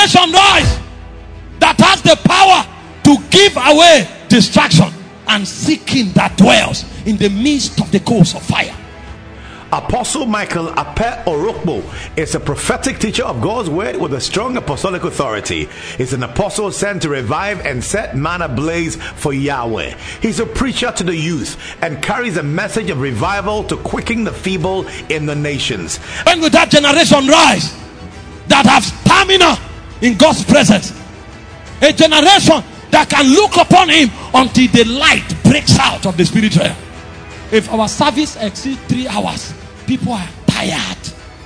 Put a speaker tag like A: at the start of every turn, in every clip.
A: generation rise that has the power to give away distraction and seek him that dwells in the midst of the coals of fire.
B: Apostle Michael Ape Orokpo is a prophetic teacher of God's word with a strong apostolic authority. He's an apostle sent to revive and set man ablaze for Yahweh. He's a preacher to the youth and carries a message of revival to quicken the feeble in the nations.
A: When will that generation rise that have stamina in God's presence? A generation that can look upon him until the light breaks out of the spiritual. If our service exceeds 3 hours, people are tired.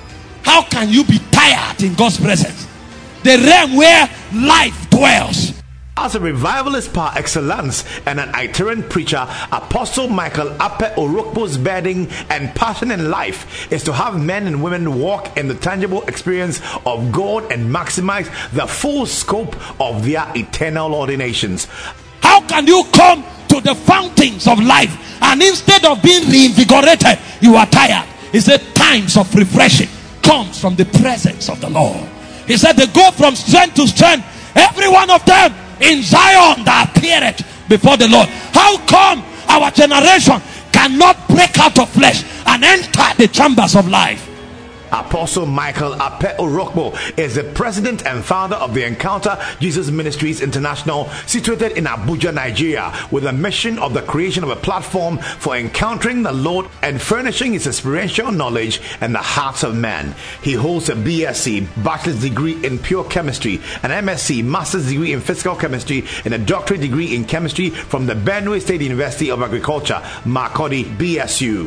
A: How can you be tired in God's presence? The realm where life dwells.
B: As a revivalist par excellence and an itinerant preacher, Apostle Michael Ape Orokpo's burden and passion in life is to have men and women walk in the tangible experience of God and maximize the full scope of their eternal ordinations.
A: How can you come to the fountains of life and instead of being reinvigorated, you are tired? He said times of refreshing comes from the presence of the Lord. He said they go from strength to strength, every one of them in Zion that appeareth before the Lord. How come our generation cannot break out of flesh and enter the chambers of life?
B: Apostle Michael Ape Orokpo is the president and founder of the Encounter Jesus Ministries International, situated in Abuja, Nigeria, with a mission of the creation of a platform for encountering the Lord and furnishing his experiential knowledge and the hearts of men. He holds a BSc, bachelor's degree in pure chemistry, an MSc, master's degree in physical chemistry, and a doctorate degree in chemistry from the Benue State University of Agriculture, Makurdi, BSU.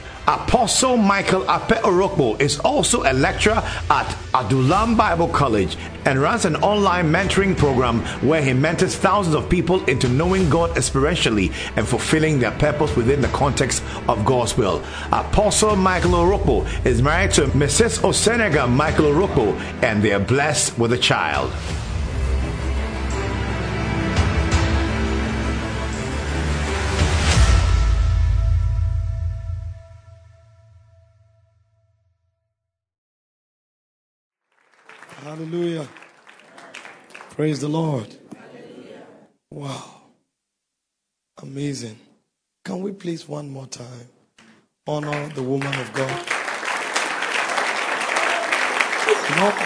B: Apostle Michael Ape Orokpo is also a lecturer at Adulam Bible College and runs an online mentoring program where he mentors thousands of people into knowing God experientially and fulfilling their purpose within the context of God's will. Apostle Michael Orokpo is married to Mrs. Osenega Michael Orokpo, and they are blessed with a child.
A: Hallelujah. Praise the Lord. Hallelujah. Wow. Amazing. Can we please one more time honor the woman of God? No.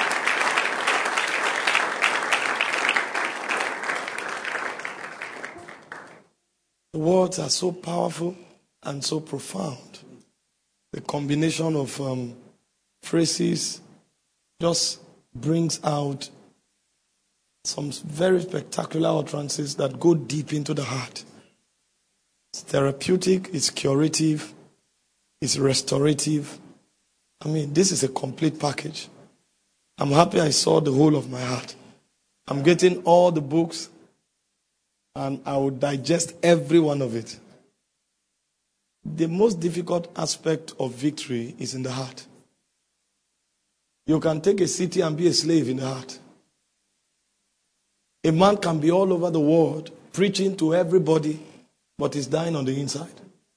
A: The words are so powerful and so profound. The combination of phrases just brings out some very spectacular utterances that go deep into the heart. It's therapeutic, it's curative, it's restorative. I mean, this is a complete package. I'm happy I saw the whole of my heart. I'm getting all the books and I will digest every one of it. The most difficult aspect of victory is in the heart. You can take a city and be a slave in the heart. A man can be all over the world preaching to everybody, but is dying on the inside.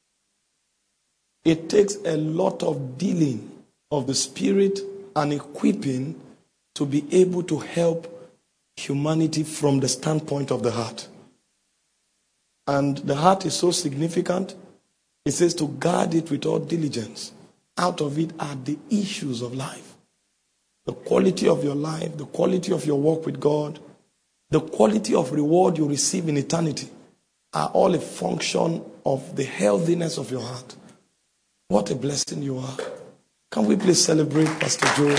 A: It takes a lot of dealing of the spirit and equipping to be able to help humanity from the standpoint of the heart. And the heart is so significant. It says to guard it with all diligence. Out of it are the issues of life. The quality of your life, the quality of your walk with God, the quality of reward you receive in eternity are all a function of the healthiness of your heart. What a blessing you are. Can we please celebrate Pastor Joe?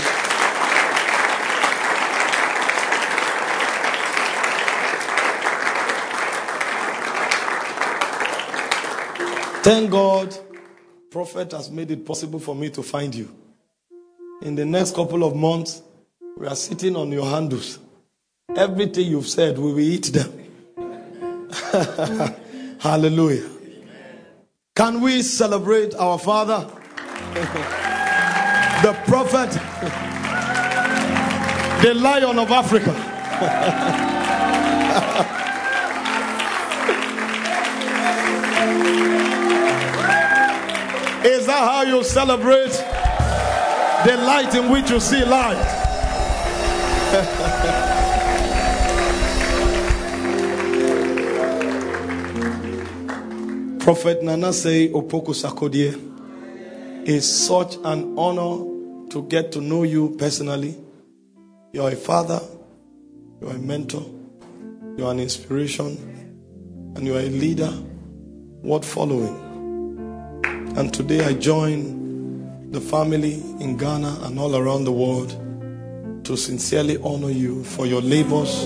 A: Thank God, Prophet has made it possible for me to find you. In the next couple of months, we are sitting on your handles. Everything you've said, we will eat them. Hallelujah. Can we celebrate our Father? The Prophet, the Lion of Africa. Is that how you celebrate? The light in which you see light. Prophet Nanase Opoku Sarkodie, it's such an honor to get to know you personally. You're a father, you're a mentor, you're an inspiration, and you're a leader worth following. And today I join the family in Ghana and all around the world to sincerely honor you for your labors.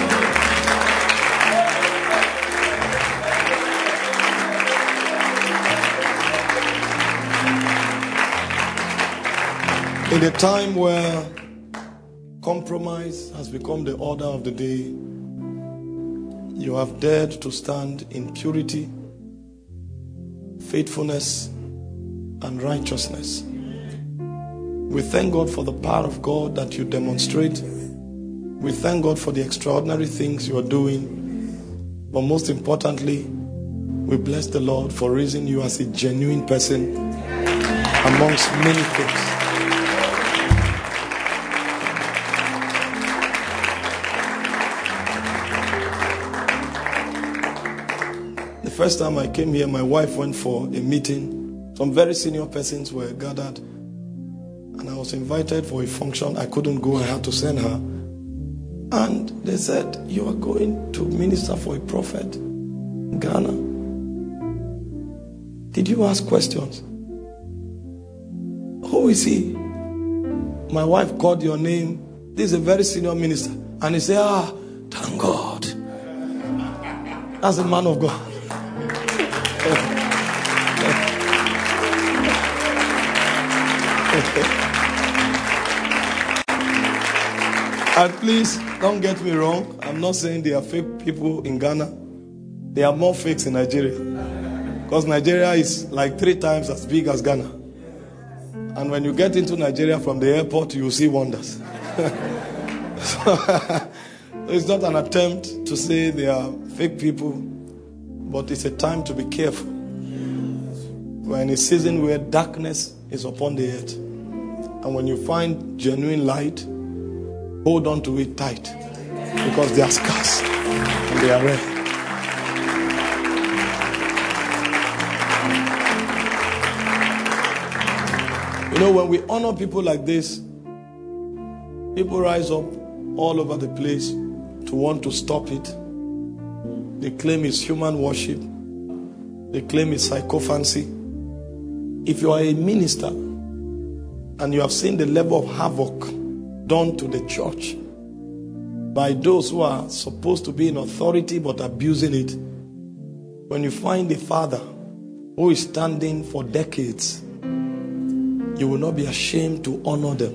A: In a time where compromise has become the order of the day, you have dared to stand in purity, faithfulness, and righteousness. We thank God for the power of God that you demonstrate. We thank God for the extraordinary things you are doing. But most importantly, we bless the Lord for raising you as a genuine person amongst many things. The first time I came here, my wife went for a meeting. Some very senior persons were gathered, and I was invited for a function. I couldn't go, I had to send her. And they said, "You are going to minister for a prophet in Ghana. Did you ask questions? Who is he?" My wife called your name. This is a very senior minister. And he said, "Thank God. That's a man of God." And please don't get me wrong. I'm not saying there are fake people in Ghana. There are more fakes in Nigeria. Because Nigeria is like 3 times as big as Ghana. And when you get into Nigeria from the airport, you will see wonders. So it's not an attempt to say they are fake people, but it's a time to be careful. We're in a season where darkness is upon the earth. And when you find genuine light, hold on to it tight, because they are scarce and they are rare. You know, when we honor people like this, people rise up all over the place to want to stop it. They claim it's human worship. They claim it's sycophancy. If you are a minister and you have seen the level of havoc done to the church by those who are supposed to be in authority but abusing it, when you find a father who is standing for decades, you will not be ashamed to honor them.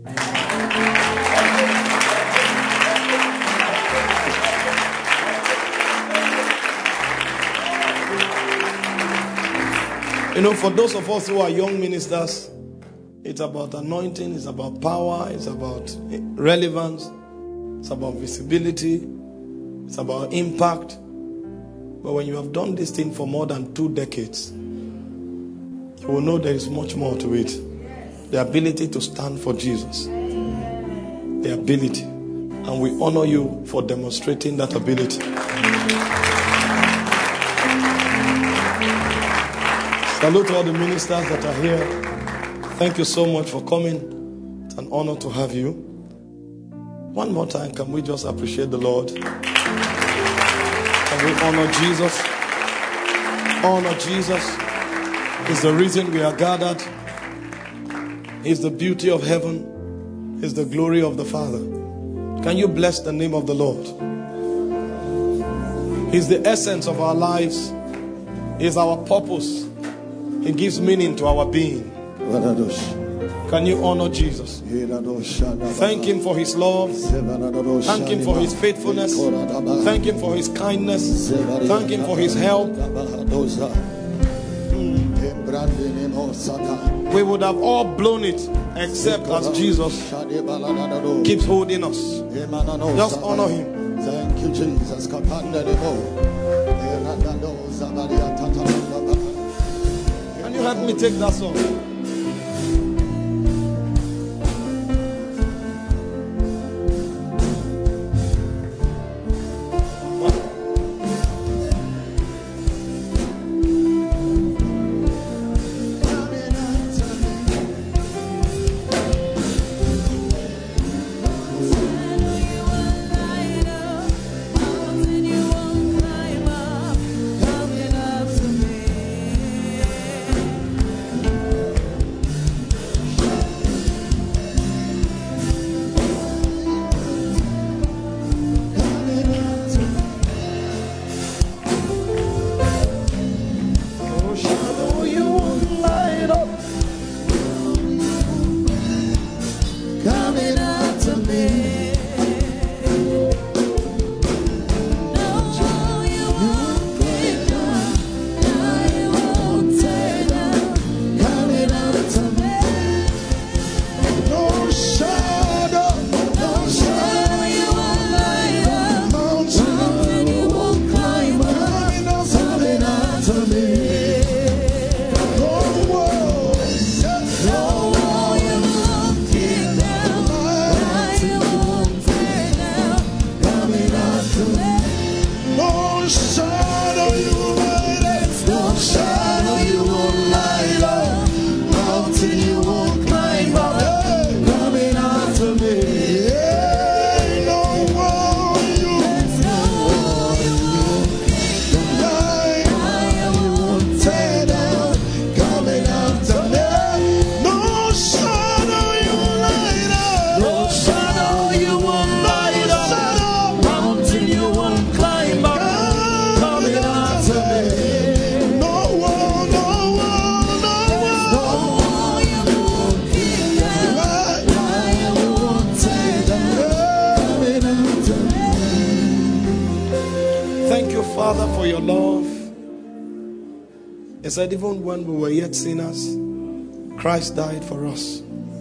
A: You know, for those of us who are young ministers, it's about anointing, it's about power, it's about relevance, it's about visibility, it's about impact. But when you have done this thing for more than 2 decades, you will know there is much more to it. The ability to stand for Jesus. The ability. And we honor you for demonstrating that ability. Salute to all the ministers that are here. Thank you so much for coming. It's an honor to have you. One more time, can we just appreciate the Lord? Can we honor Jesus? Honor Jesus is the reason we are gathered. He's the beauty of heaven. He's the glory of the Father. Can you bless the name of the Lord? He's the essence of our lives. He's our purpose. He gives meaning to our being. Can you honor Jesus? Thank Him for His love. Thank Him for His faithfulness. Thank Him for His kindness. Thank Him for His help. We would have all blown it except as Jesus keeps holding us. Just honor Him.
C: Thank you, Jesus.
A: Can you help me take that song? Father, for your love. He said, even when we were yet sinners, Christ died for us.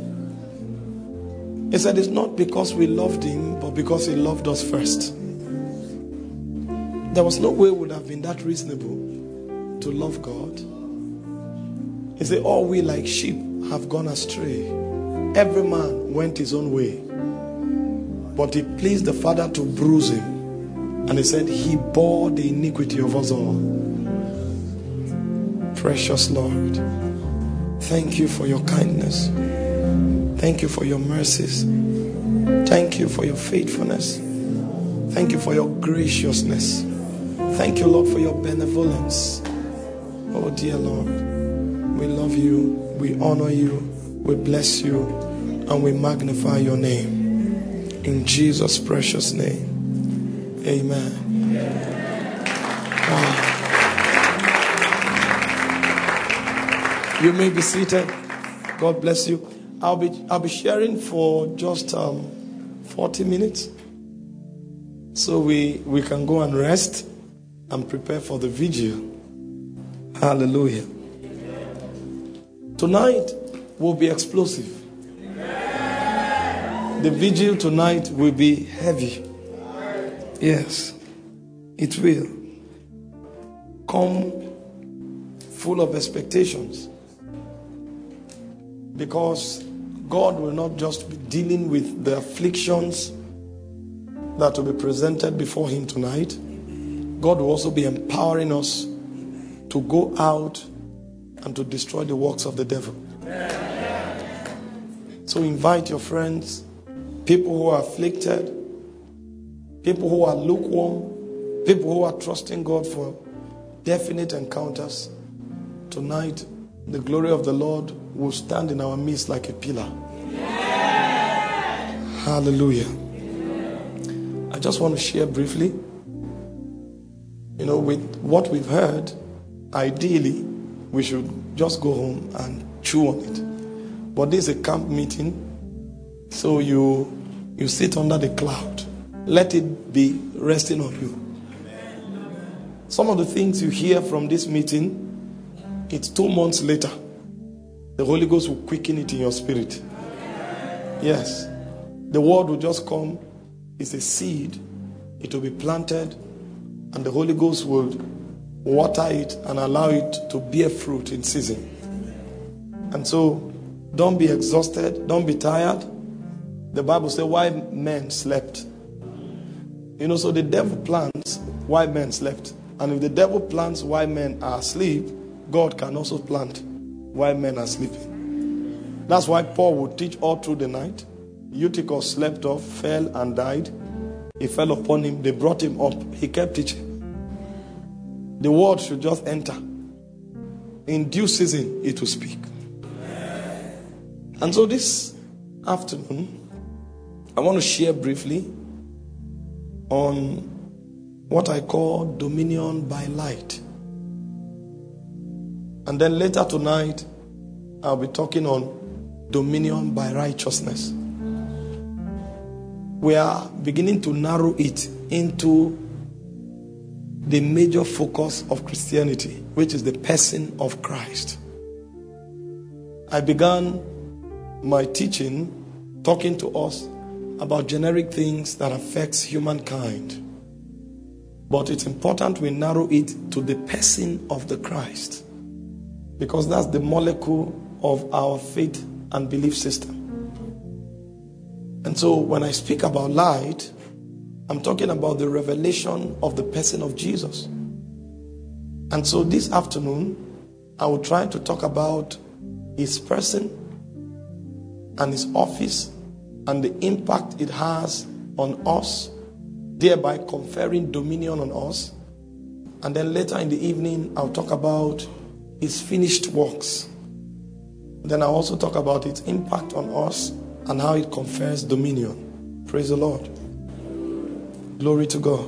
A: He said, it's not because we loved him, but because he loved us first. There was no way it would have been that reasonable to love God. He said, all we like sheep have gone astray. Every man went his own way. But it pleased the Father to bruise him. And he said, he bore the iniquity of us all. Precious Lord, thank you for your kindness. Thank you for your mercies. Thank you for your faithfulness. Thank you for your graciousness. Thank you, Lord, for your benevolence. Oh, dear Lord, we love you, we honor you, we bless you, and we magnify your name. In Jesus' precious name. Amen. You may be seated. God bless you. I'll be sharing for just 40 minutes. So we can go and rest and prepare for the vigil. Hallelujah. Tonight will be explosive. The vigil tonight will be heavy. Yes, it will. Come full of expectations. Because God will not just be dealing with the afflictions that will be presented before him tonight. God will also be empowering us to go out and to destroy the works of the devil. So invite your friends, people who are afflicted, people who are lukewarm, people who are trusting God for definite encounters. Tonight, the glory of the Lord will stand in our midst like a pillar. Hallelujah. I just want to share briefly, with what we've heard. Ideally, we should just go home and chew on it. But this is a camp meeting, so you sit under the cloud. Let it be resting on you. Some of the things you hear from this meeting, it's 2 months later. The Holy Ghost will quicken it in your spirit. Yes. The word will just come. It's a seed. It will be planted. And the Holy Ghost will water it and allow it to bear fruit in season. And so, don't be exhausted. Don't be tired. The Bible says, why men slept. So the devil plans why men slept. And if the devil plans why men are asleep, God can also plant why men are sleeping. That's why Paul would teach all through the night. Eutychus slept off, fell and died. It fell upon him. They brought him up. He kept teaching. The word should just enter. In due season, it will speak. And so this afternoon, I want to share briefly on what I call dominion by light. And then later tonight, I'll be talking on dominion by righteousness. We are beginning to narrow it into the major focus of Christianity, which is the person of Christ. I began my teaching talking to us about generic things that affects humankind. But it's important we narrow it to the person of the Christ, because that's the molecule of our faith and belief system. And so when I speak about light, I'm talking about the revelation of the person of Jesus. And so this afternoon, I will try to talk about his person and his office and the impact it has on us, thereby conferring dominion on us. And then later in the evening, I'll talk about his finished works. Then I'll also talk about its impact on us and how it confers dominion. Praise the Lord. Glory to God.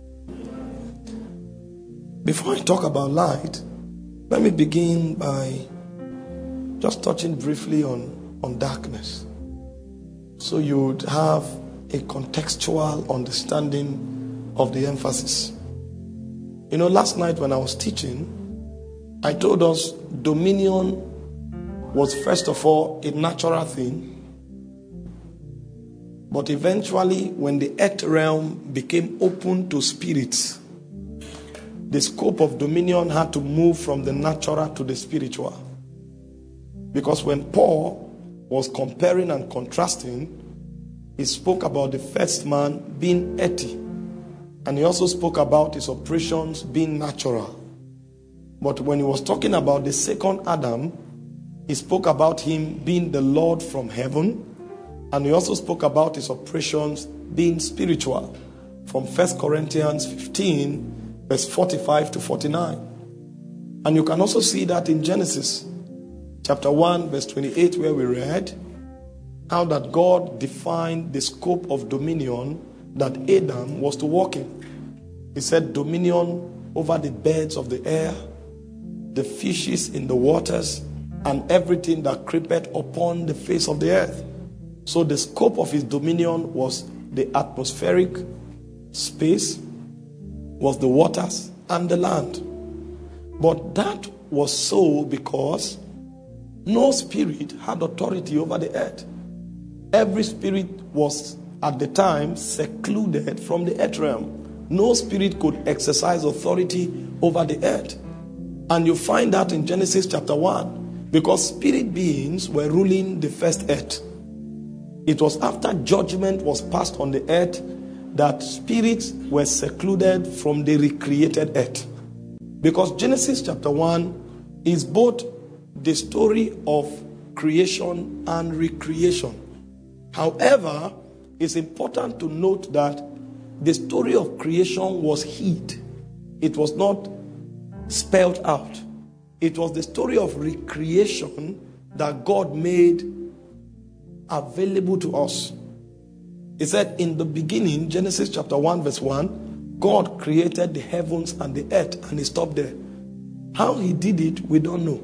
A: Before I talk about light, let me begin by just touching briefly on darkness, so you would have a contextual understanding of the emphasis. You know, last night when I was teaching, I told us dominion was first of all a natural thing. But eventually, when the earth realm became open to spirits, the scope of dominion had to move from the natural to the spiritual. Because when Paul was comparing and contrasting, he spoke about the first man being earthy. And he also spoke about his operations being natural. But when he was talking about the second Adam, he spoke about him being the Lord from heaven. And he also spoke about his operations being spiritual. From 1 Corinthians 15, verse 45 to 49. And you can also see that in Genesis chapter 1, verse 28, where we read how that God defined the scope of dominion that Adam was to walk in. He said dominion over the birds of the air, the fishes in the waters, and everything that creepeth upon the face of the earth. So the scope of his dominion was the atmospheric space, was the waters and the land. But that was so because no spirit had authority over the earth. Every spirit was at the time secluded from the earth realm. No spirit could exercise authority over the earth. And you find that in Genesis chapter 1, because spirit beings were ruling the first earth. It was after judgment was passed on the earth that spirits were secluded from the recreated earth. Because Genesis chapter 1 is both the story of creation and recreation. However, it's important to note that the story of creation was hid. It was not spelled out. It was the story of recreation that God made available to us. He said in the beginning, Genesis chapter 1 verse 1, God created the heavens and the earth, and he stopped there. How he did it, we don't know.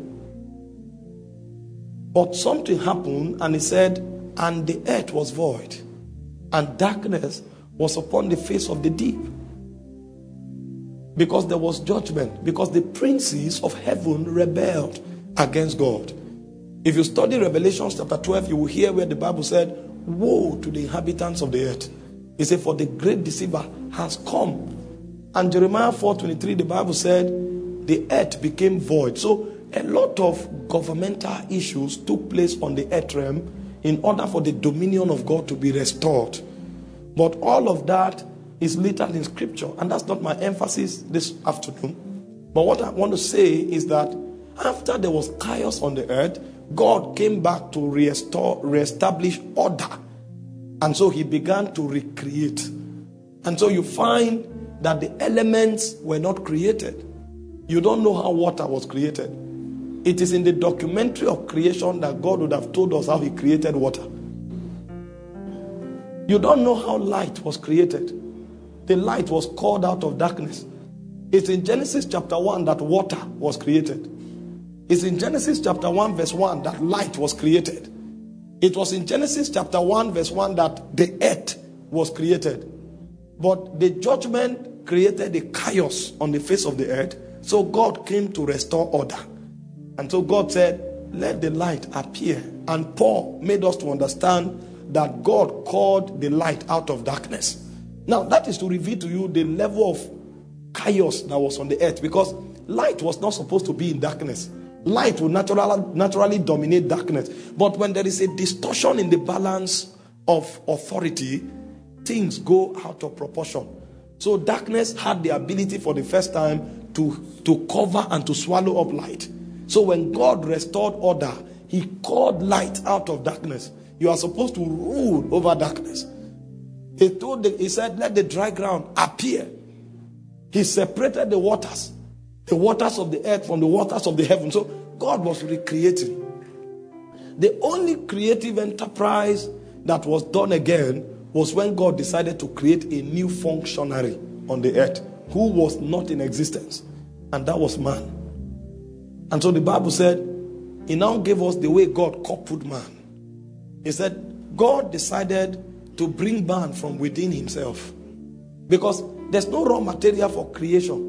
A: But something happened, and he said, and the earth was void, and darkness was upon the face of the deep. Because there was judgment, because the princes of heaven rebelled against God. If you study Revelation chapter 12, you will hear where the Bible said, woe to the inhabitants of the earth. He said, for the great deceiver has come. And Jeremiah 4:23, the Bible said, the earth became void. So a lot of governmental issues took place on the earth realm in order for the dominion of God to be restored. But all of that is littered in scripture, and that's not my emphasis this afternoon. But what I want to say is that after there was chaos on the earth, God came back to reestablish order. And so he began to recreate. And so you find that the elements were not created. You don't know how water was created. It is in the documentary of creation that God would have told us how he created water. You don't know how light was created. The light was called out of darkness. It's in Genesis chapter 1 that water was created. It's in Genesis chapter 1 verse 1 that light was created. It was in Genesis chapter 1 verse 1 that the earth was created. But the judgment created a chaos on the face of the earth. So God came to restore order. And so God said, let the light appear. And Paul made us to understand that God called the light out of darkness. Now that is to reveal to you the level of chaos that was on the earth, because light was not supposed to be in darkness. Light will naturally dominate darkness. But when there is a distortion in the balance of authority, things go out of proportion. So darkness had the ability for the first time to cover and to swallow up light. So when God restored order, he called light out of darkness. You are supposed to rule over darkness. He said, let the dry ground appear. He separated the waters of the earth from the waters of the heaven. So God was recreating. The only creative enterprise that was done again was when God decided to create a new functionary on the earth who was not in existence, and that was man. And so the Bible said, he now gave us the way God coupled man. He said, God decided to bring man from within himself, because there's no raw material for creation.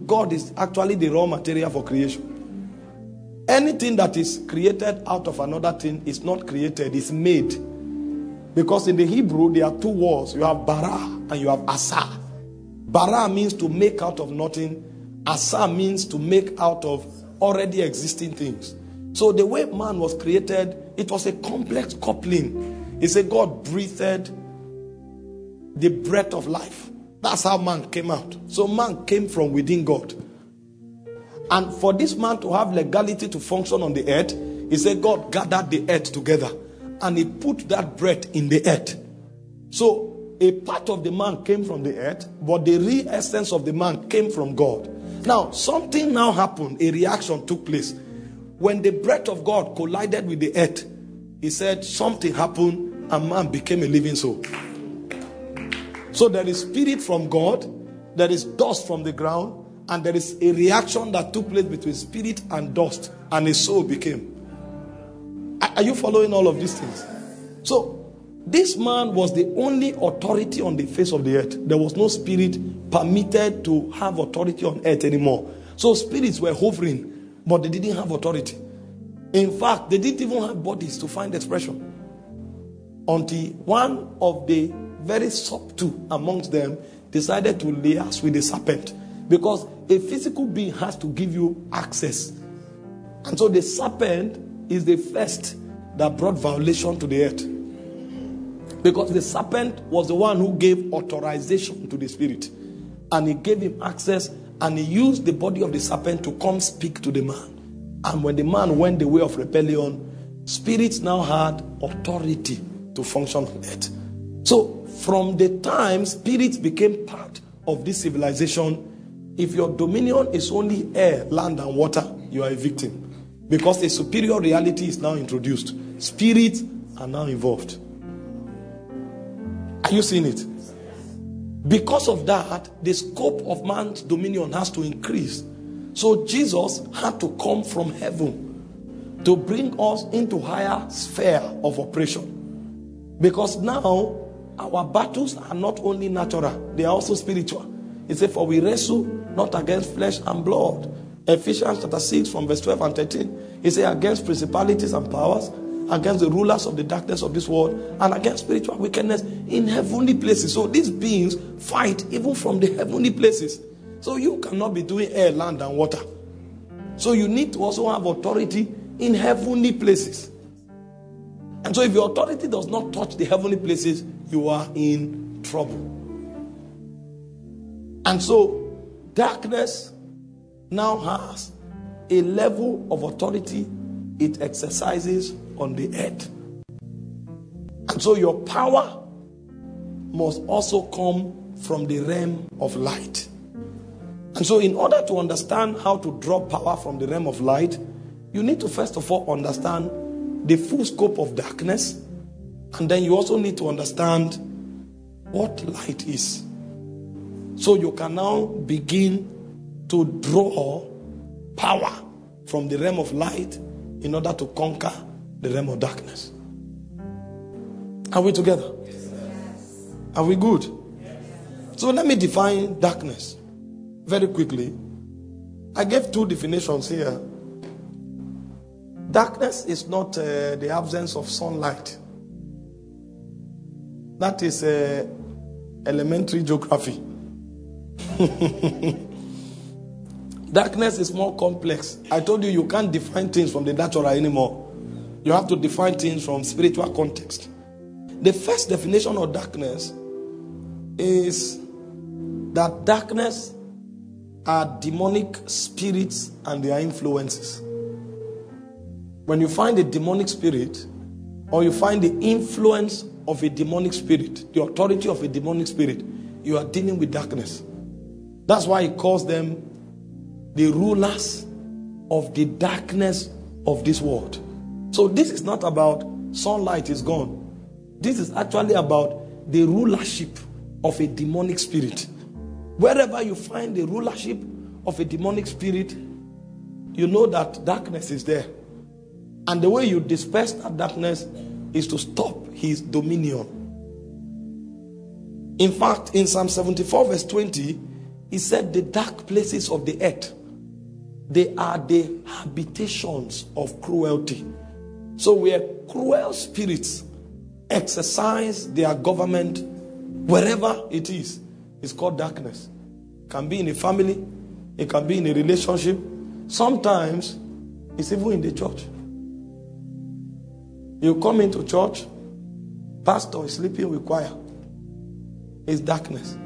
A: God is actually the raw material for creation. Anything that is created out of another thing is not created, it's made. Because in the Hebrew, there are two words. You have bara and you have asa. Bara means to make out of nothing. Asa means to make out of already existing things. So the way man was created, it was a complex coupling. It said God breathed the breath of life. That's how man came out. So man came from within God. And for this man to have legality to function on the earth, he said God gathered the earth together and he put that breath in the earth. So a part of the man came from the earth, but the real essence of the man came from God. Now, something now happened. A reaction took place. When the breath of God collided with the earth, he said something happened and man became a living soul. So there is spirit from God, there is dust from the ground, and there is a reaction that took place between spirit and dust, and a soul became. Are you following all of these things? So this man was the only authority on the face of the earth. There was no spirit permitted to have authority on earth anymore. So spirits were hovering, but they didn't have authority. In fact, they didn't even have bodies to find expression. Until one of the very subtle amongst them decided to liaise with the serpent. Because a physical being has to give you access. And so the serpent is the first that brought violation to the earth. Because the serpent was the one who gave authorization to the spirit. And he gave him access, and he used the body of the serpent to come speak to the man. And when the man went the way of rebellion, spirits now had authority to function on earth. So from the time spirits became part of this civilization, if your dominion is only air, land, and water, you are a victim. Because a superior reality is now introduced. Spirits are now involved. Are you seeing it? Because of that, the scope of man's dominion has to increase. So Jesus had to come from heaven to bring us into higher sphere of operation. Because now, our battles are not only natural, they are also spiritual. It says, for we wrestle not against flesh and blood. Ephesians chapter 6 from verse 12 and 13. It says, against principalities and powers, against the rulers of the darkness of this world, and against spiritual wickedness in heavenly places. So these beings fight even from the heavenly places. So you cannot be doing air, land, and water. So you need to also have authority in heavenly places. And so if your authority does not touch the heavenly places, you are in trouble. And so darkness now has a level of authority it exercises on the earth. And so your power must also come from the realm of light. And so in order to understand how to draw power from the realm of light, you need to first of all understand the full scope of darkness. And then you also need to understand what light is. So you can now begin to draw power from the realm of light in order to conquer the realm of darkness. Are we together? Yes. Are we good? Yes. So let me define darkness very quickly. I gave two definitions here. Darkness is not the absence of sunlight. That is elementary geography. Darkness is more complex. I told you can't define things from the natural anymore. You have to define things from spiritual context. The first definition of darkness is that darkness are demonic spirits and their influences. When you find a demonic spirit, or you find the influence of a demonic spirit, the authority of a demonic spirit, you are dealing with darkness. That's why he calls them the rulers of the darkness of this world. So this is not about sunlight is gone. This is actually about the rulership of a demonic spirit. Wherever you find the rulership of a demonic spirit, you know that darkness is there. And the way you disperse that darkness is to stop his dominion. In fact, in Psalm 74 verse 20, he said the dark places of the earth, they are the habitations of cruelty. So where cruel spirits exercise their government, wherever it is, it's called darkness. It can be in a family, it can be in a relationship. Sometimes it's even in the church. You come into church, pastor is sleeping with choir. It's darkness.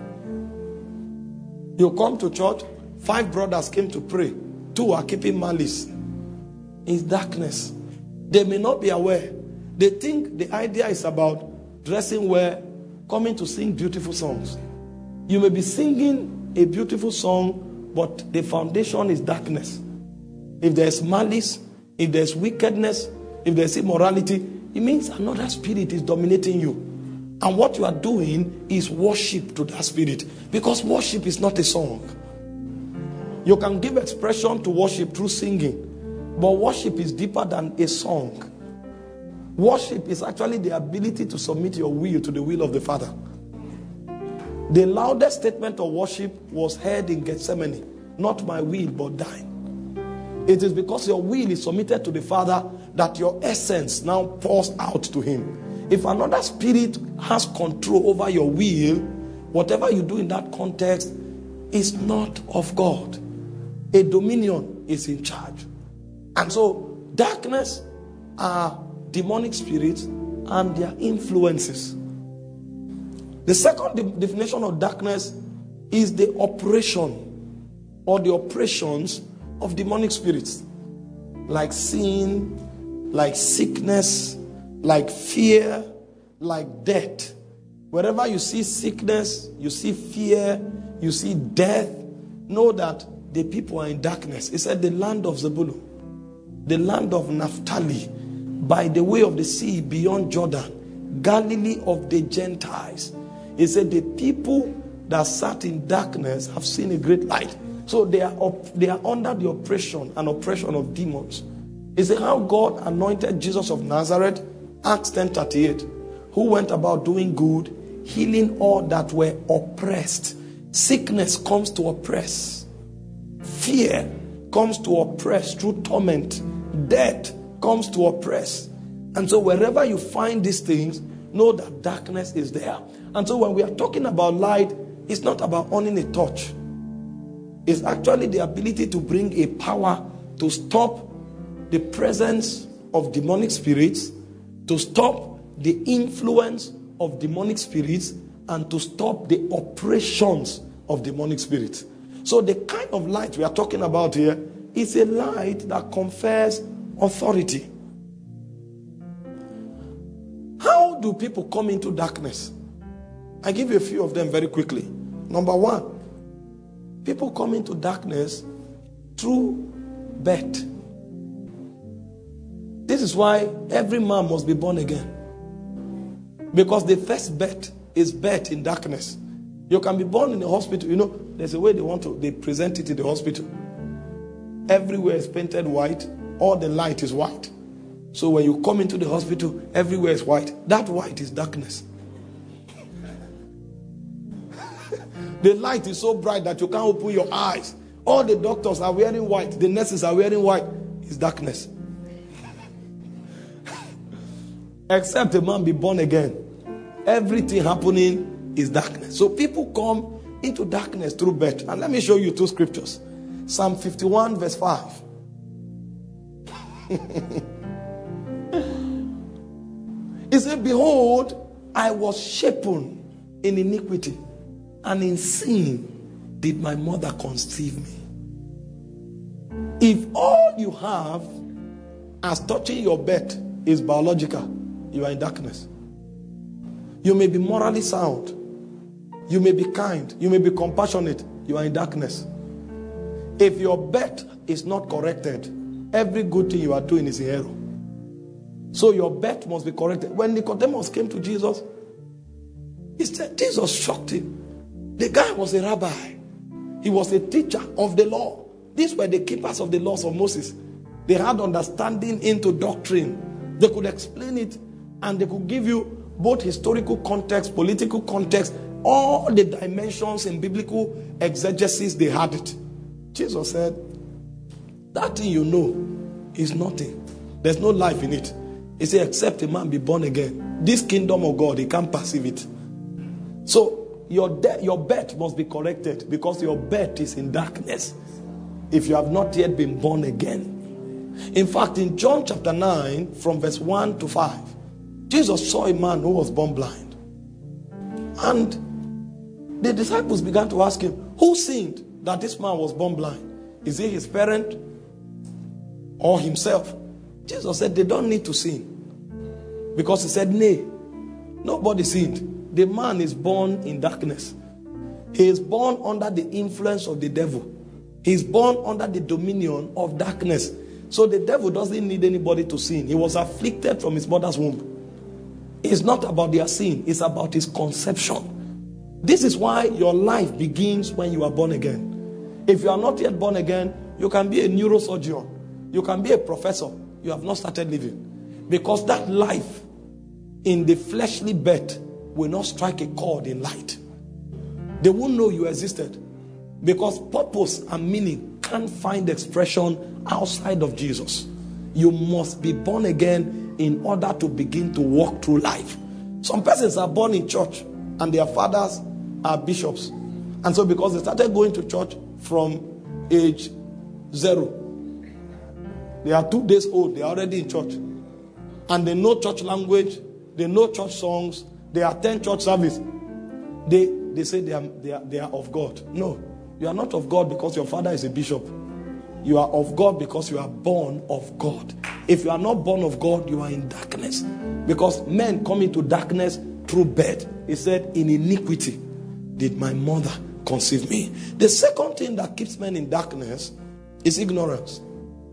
A: You come to church, 5 brothers came to pray. 2 are keeping malice. It's darkness. They may not be aware. They think the idea is about dressing well, coming to sing beautiful songs. You may be singing a beautiful song, but the foundation is darkness. If there's malice, if there's wickedness, if there's immorality, it means another spirit is dominating you. And what you are doing is worship to that spirit. Because worship is not a song. You can give expression to worship through singing. But worship is deeper than a song. Worship is actually the ability to submit your will to the will of the Father. The loudest statement of worship was heard in Gethsemane. Not my will, but thine. It is because your will is submitted to the Father that your essence now pours out to him. If another spirit has control over your will, whatever you do in that context is not of God. A dominion is in charge. And so darkness are demonic spirits and their influences. The second definition of darkness is the operation or the operations of demonic spirits, like sin, like sickness, like fear, like death. Wherever you see sickness, you see fear, you see death, know that the people are in darkness. It said the land of Zebulun, the land of Naphtali, by the way of the sea beyond Jordan, Galilee of the Gentiles. He said the people that sat in darkness have seen a great light. So they are under the oppression of demons. He said how God anointed Jesus of Nazareth, Acts 10:38, who went about doing good, healing all that were oppressed. Sickness comes to oppress. Fear comes to oppress through torment. Death comes to oppress. And so wherever you find these things, know that darkness is there. And so when we are talking about light, it's not about owning a torch. It's actually the ability to bring a power to stop the presence of demonic spirits, to stop the influence of demonic spirits, and to stop the operations of demonic spirits. So the kind of light we are talking about here is a light that confers authority. How do people come into darkness? I give you a few of them very quickly. Number 1, people come into darkness through birth. This is why every man must be born again. Because the first birth is birth in darkness. You can be born in a hospital. You know, there's a way they present it in the hospital. Everywhere is painted white. All the light is white. So when you come into the hospital, everywhere is white. That white is darkness. The light is so bright that you can't open your eyes. All the doctors are wearing white. The nurses are wearing white. It's darkness. Except a man be born again. Everything happening is darkness. So people come into darkness through birth. And let me show you 2 scriptures. Psalm 51 verse 5. He said, behold, I was shapen in iniquity, and in sin did my mother conceive me. If all you have as touching your birth is biological, you are in darkness. You may be morally sound. You may be kind. You may be compassionate. You are in darkness. If your birth is not corrected, every good thing you are doing is in error. So your birth must be corrected. When Nicodemus came to Jesus, he said, Jesus shocked him. The guy was a rabbi. He was a teacher of the law. These were the keepers of the laws of Moses. They had understanding into doctrine. They could explain it, and they could give you both historical context, political context, All the dimensions in biblical exegesis, they had it. Jesus said, that thing you know is nothing. There's no life in it. He said, except a man be born again. This kingdom of God, he can't perceive it. So your birth must be corrected, because your birth is in darkness if you have not yet been born again. In fact, in John chapter 9, from verse 1 to 5, Jesus saw a man who was born blind. And the disciples began to ask him, who sinned that this man was born blind? Is it his parent or himself? Jesus said they don't need to sin. Because he said, nay, nobody sinned. The man is born in darkness. He is born under the influence of the devil. He is born under the dominion of darkness. So the devil doesn't need anybody to sin. He was afflicted from his mother's womb. It's not about their sin. It's about his conception. This is why your life begins when you are born again. If you are not yet born again, you can be a neurosurgeon. You can be a professor. You have not started living. Because that life in the fleshly birth will not strike a chord in light. They won't know you existed. Because purpose and meaning can't find expression outside of Jesus. You must be born again in order to begin to walk through life. Some persons are born in church and their fathers are bishops. And so because they started going to church from age 0, they are 2 days old, they are already in church. And they know church language, they know church songs, they attend church service. They say they are of God. No, you are not of God because your father is a bishop. You are of God because you are born of God. If you are not born of God, you are in darkness. Because men come into darkness through birth. He said, in iniquity did my mother conceive me. The second thing that keeps men in darkness is ignorance.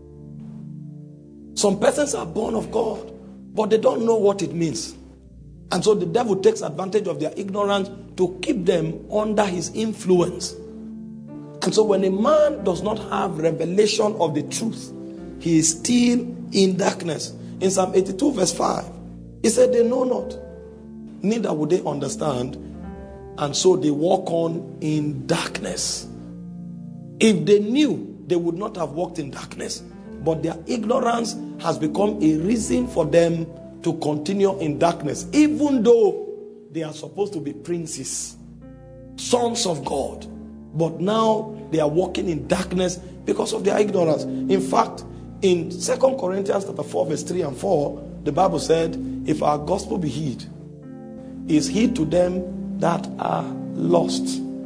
A: Some persons are born of God, but they don't know what it means. And so the devil takes advantage of their ignorance to keep them under his influence. And so when a man does not have revelation of the truth, he is still in darkness. In Psalm 82 verse 5, he said, they know not, neither would they understand, and so they walk on in darkness. If they knew, they would not have walked in darkness. But their ignorance has become a reason for them to continue in darkness, even though they are supposed to be princes, sons of God. But now they are walking in darkness because of their ignorance. In fact, in 2 Corinthians chapter 4 verse 3 and 4, the Bible said, if our gospel be hid, is hid to them that are lost,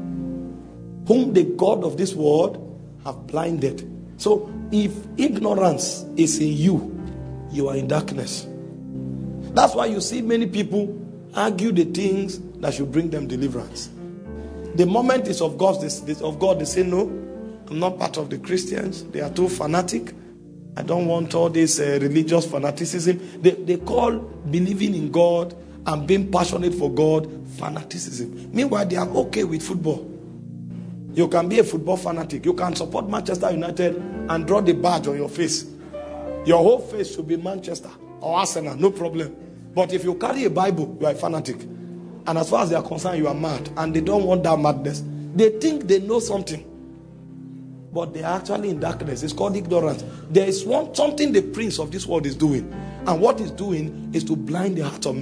A: whom the God of this world have blinded. So if ignorance is in you, you are in darkness. That's why you see many people argue the things that should bring them deliverance. The moment is of God, they say, no, I'm not part of the Christians. They are too fanatic. I don't want all this religious fanaticism. They call believing in God and being passionate for God fanaticism. Meanwhile, they are okay with football. You can be a football fanatic. You can support Manchester United and draw the badge on your face. Your whole face should be Manchester or Arsenal, no problem. But if you carry a Bible, you are a fanatic. And as far as they are concerned, you are mad. And they don't want that madness. They think they know something, but they are actually in darkness. It's called ignorance. There is something the prince of this world is doing. And what he's doing is to blind the heart of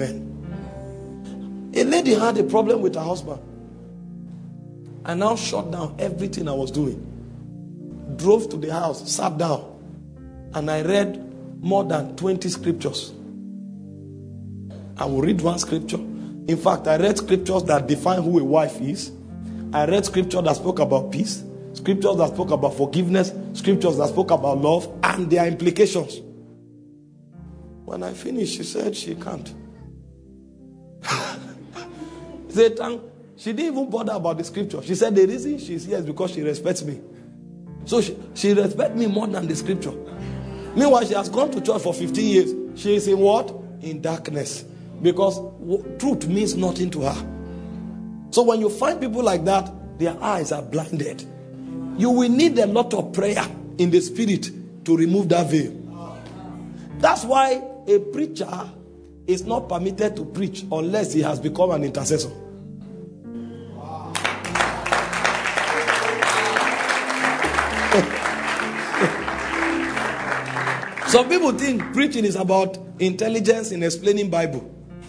A: men. A lady had a problem with her husband. I now shut down everything I was doing. Drove to the house, sat down, and I read more than 20 scriptures. I will read one scripture. In fact, I read scriptures that define who a wife is. I read scriptures that spoke about peace, scriptures that spoke about forgiveness, scriptures that spoke about love and their implications. When I finished, she said she can't. She didn't even bother about the scripture. She said the reason she's here is because she respects me. So she respects me more than the scripture. Meanwhile, she has gone to church for 15 years. She is in what? In darkness. Because truth means nothing to her. So when you find people like that, their eyes are blinded. You will need a lot of prayer in the spirit to remove that veil. That's why a preacher is not permitted to preach unless he has become an intercessor. Some people think preaching is about intelligence in explaining Bible.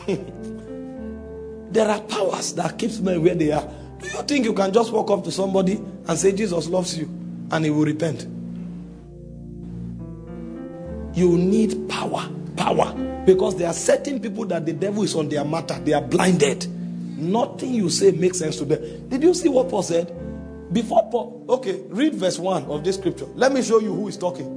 A: There are powers that keeps men where they are. Do you think you can just walk up to somebody and say Jesus loves you and he will repent? You need power. Because there are certain people that the devil is on their matter. They are blinded. Nothing you say makes sense to them. Did you see what Paul said? Before Paul, okay, read verse 1 of this scripture. Let me show you who is talking.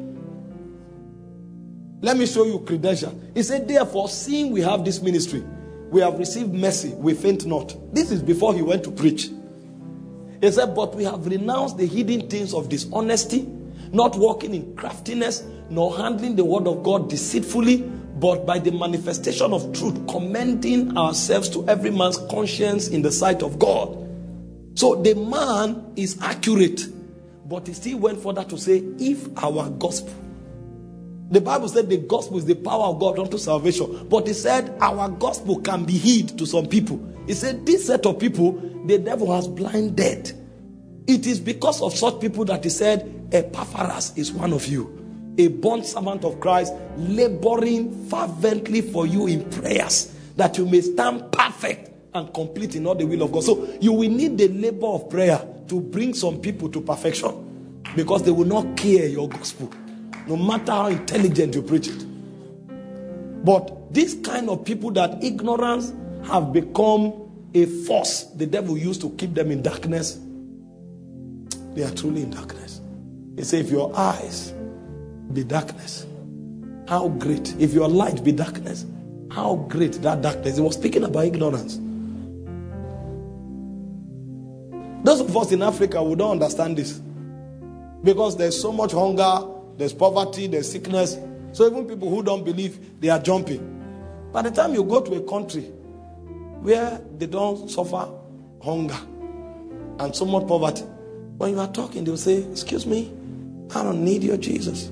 A: Let me show you credential. He said, therefore, seeing we have this ministry, we have received mercy, we faint not. This is before he went to preach. He said, but we have renounced the hidden things of dishonesty, not walking in craftiness, nor handling the word of God deceitfully, but by the manifestation of truth, commending ourselves to every man's conscience in the sight of God. So the man is accurate, but he still went further to say, if our gospel, the Bible said the gospel is the power of God unto salvation, but he said our gospel can be hid to some people. He said this set of people, the devil has blinded. It is because of such people that he said Epaphras is one of you, a bond servant of Christ, laboring fervently for you in prayers, that you may stand perfect and complete in all the will of God. So you will need the labor of prayer to bring some people to perfection, because they will not care your gospel, no matter how intelligent you preach it. But this kind of people that ignorance have become a force the devil used to keep them in darkness, they are truly in darkness. He said, if your eyes be darkness, how great. If your light be darkness, how great that darkness. He was speaking about ignorance. Those of us in Africa, we don't understand this, because there's so much hunger, there's poverty, there's sickness. So even people who don't believe, they are jumping. By the time you go to a country where they don't suffer hunger and so much poverty, when you are talking, they'll say, excuse me, I don't need your Jesus.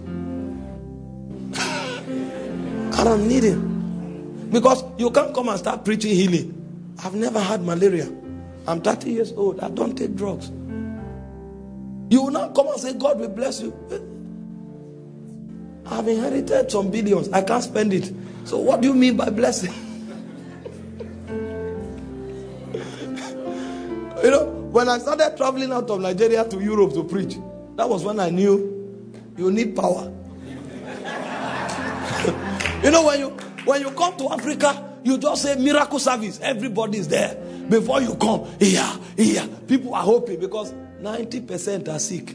A: I don't need him. Because you can't come and start preaching healing. I've never had malaria. I'm 30 years old. I don't take drugs. You will not come and say, God will bless you. I've inherited some billions. I can't spend it. So what do you mean by blessing? You know, when I started traveling out of Nigeria to Europe to preach, that was when I knew you need power. You know, when you come to Africa, you just say miracle service. Everybody is there. Before you come, here. People are hoping because 90% are sick.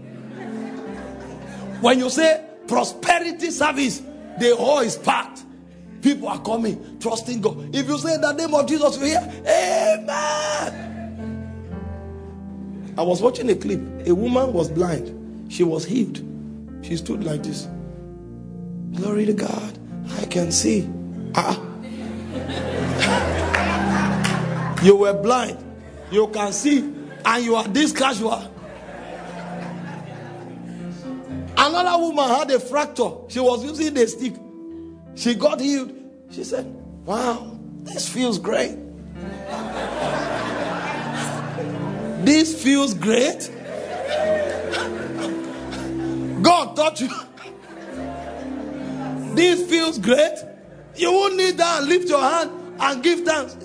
A: When you say prosperity service, the hall is packed. People are coming, trusting God. If you say in the name of Jesus, you hear, amen. I was watching a clip. A woman was blind. She was healed. She stood like this. Glory to God. I can see. You were blind. You can see. And you are this casual. Another woman had a fracture. She was using the stick. She got healed. She said, wow, this feels great. This feels great. God taught you. This feels great. You won't need that. Lift your hand and give thanks.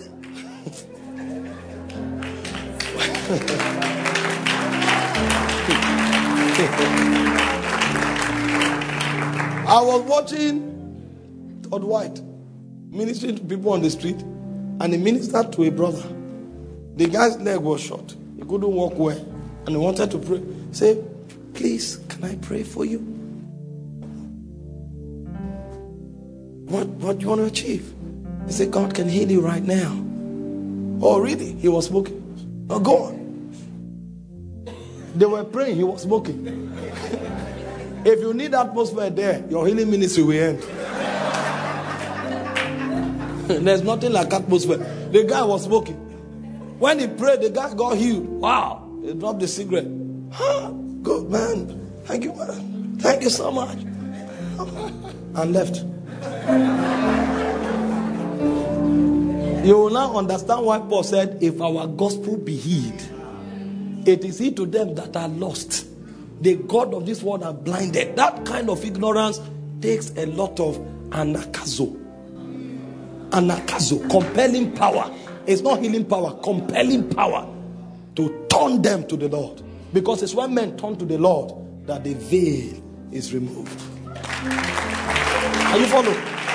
A: I was watching Todd White ministering to people on the street, and he ministered to a brother. The guy's leg was short. He couldn't walk well, and he wanted to pray. Say, please, can I pray for you? What do you want to achieve? He said, God can heal you right now. Oh, really? He was smoking. Oh, go on. They were praying. He was smoking. If you need atmosphere there, your healing ministry will end. There's nothing like atmosphere. The guy was smoking. When he prayed, the guy got healed. Wow. He dropped the cigarette. Good, man. Thank you, man. Thank you so much. And left. You will now understand why Paul said, if our gospel be hid, it is hid to them that are lost. The God of this world are blinded. That kind of ignorance takes a lot of anakazo. Anakazo, compelling power. It's not healing power, compelling power to turn them to the Lord. Because it's when men turn to the Lord that the veil is removed. Are you following?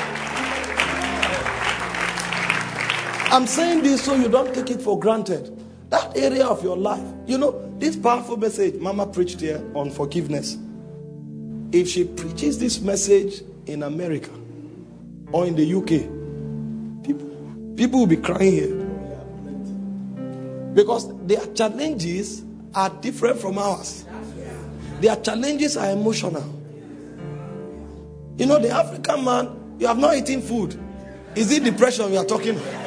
A: I'm saying this so you don't take it for granted. That area of your life, you know, this powerful message Mama preached here on forgiveness. If she preaches this message in America or in the UK, people will be crying here. Because their challenges are different from ours. Their challenges are emotional. You know, the African man, you have not eaten food. Is it depression we are talking about?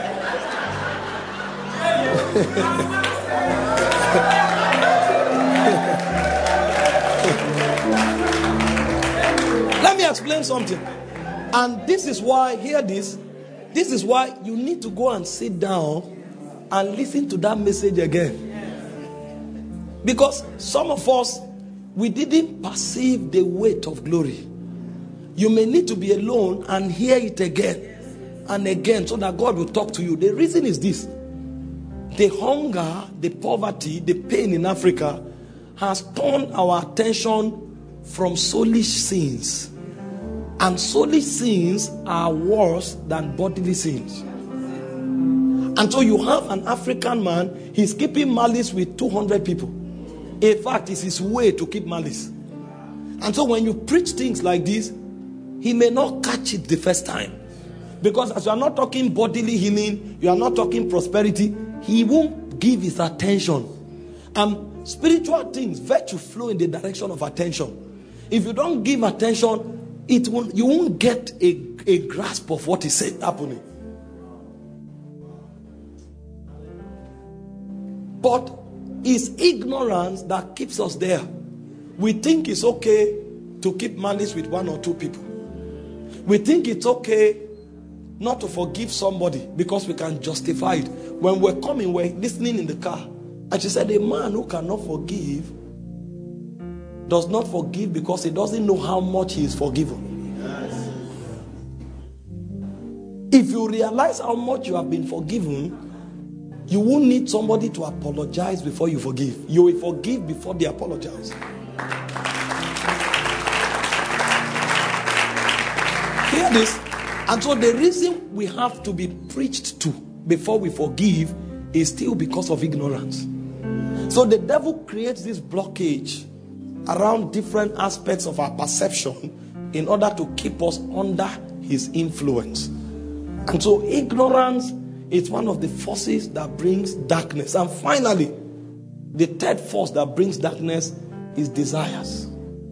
A: Let me explain something. And this is why, hear this. This is why you need to go and sit down and listen to that message again. Because some of us, we didn't perceive the weight of glory. You may need to be alone and hear it again and again so that God will talk to you. The reason is this. The hunger, the poverty, the pain in Africa has turned our attention from soulish sins. And soulish sins are worse than bodily sins. And so you have an African man, he's keeping malice with 200 people. In fact, it's his way to keep malice. And so when you preach things like this, he may not catch it the first time. Because as you are not talking bodily healing, you are not talking prosperity, he won't give his attention. Spiritual things, virtue flow in the direction of attention. If you don't give attention, you won't get a grasp of what is happening. But it's ignorance that keeps us there. We think it's okay to keep malice with one or two people. We think it's okay not to forgive somebody because we can justify it. When we're coming, we're listening in the car. And she said, a man who cannot forgive does not forgive because he doesn't know how much he is forgiven. Yes. If you realize how much you have been forgiven, you won't need somebody to apologize before you forgive. You will forgive before they apologize. Hear this. And so the reason we have to be preached to before we forgive is still because of ignorance. So the devil creates this blockage around different aspects of our perception in order to keep us under his influence. And so ignorance is one of the forces that brings darkness. And finally, the third force that brings darkness is desires.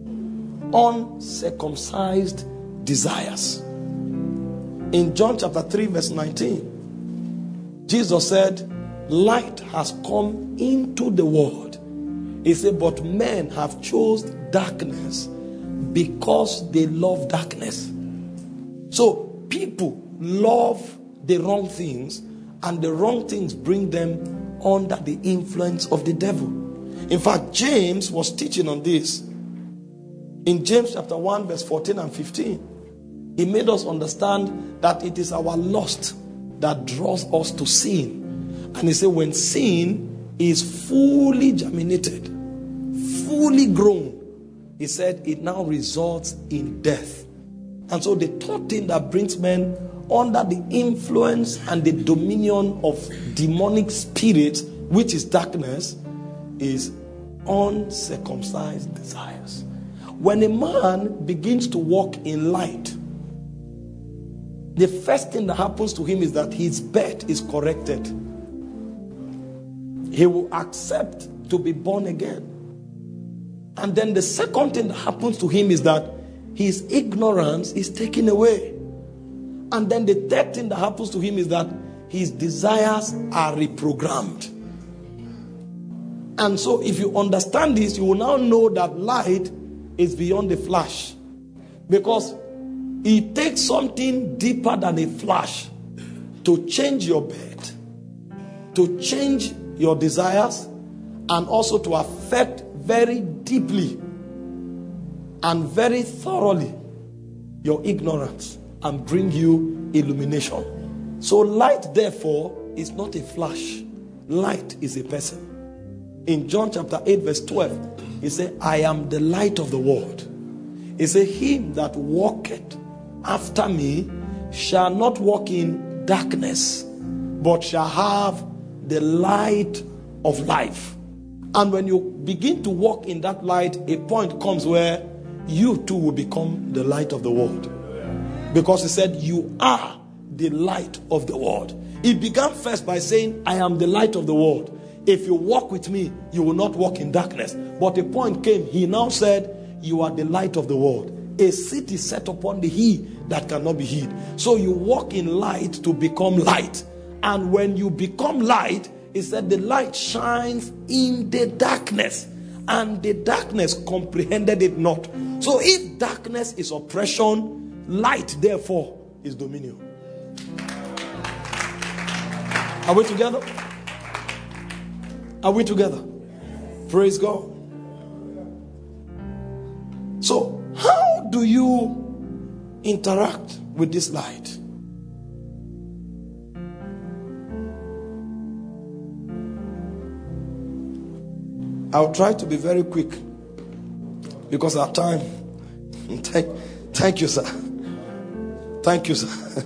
A: Uncircumcised desires. In John chapter 3 verse 19, Jesus said, light has come into the world. He said, but men have chosen darkness because they love darkness. So people love the wrong things, and the wrong things bring them under the influence of the devil. In fact, James was teaching on this. In James chapter 1 verse 14 and 15, he made us understand that it is our lust that draws us to sin. And he said, when sin is fully germinated, fully grown, he said it now results in death. And so the third thing that brings men under the influence and the dominion of demonic spirits, which is darkness, is uncircumcised desires. When a man begins to walk in light, the first thing that happens to him is that his birth is corrected. He will accept to be born again. And then the second thing that happens to him is that his ignorance is taken away. And then the third thing that happens to him is that his desires are reprogrammed. And so if you understand this, you will now know that light is beyond the flash. Because it takes something deeper than a flash to change your bed, to change your desires, and also to affect very deeply and very thoroughly your ignorance and bring you illumination. So light, therefore, is not a flash. Light is a person. In John chapter 8 verse 12, he said, I am the light of the world. He said, him that walketh after me shall not walk in darkness, but shall have the light of life. And when you begin to walk in that light, a point comes where you too will become the light of the world. Because he said, you are the light of the world. He began first by saying, I am the light of the world. If you walk with me, you will not walk in darkness. But a point came, he now said, you are the light of the world. A city set upon the hill that cannot be hid. So you walk in light to become light. And when you become light, he said the light shines in the darkness, and the darkness comprehended it not. So if darkness is oppression, light therefore is dominion. Are we together? Are we together? Praise God. So how do you interact with this light? I'll try to be very quick because our time. Thank you, sir. Thank you, sir.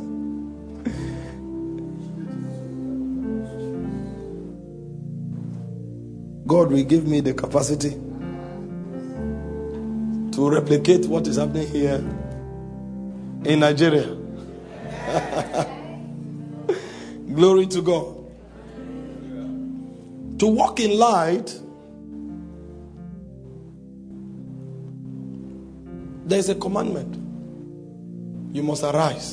A: God will give me the capacity to replicate what is happening here in Nigeria. Glory to God. To walk in light, there is a commandment. You must arise.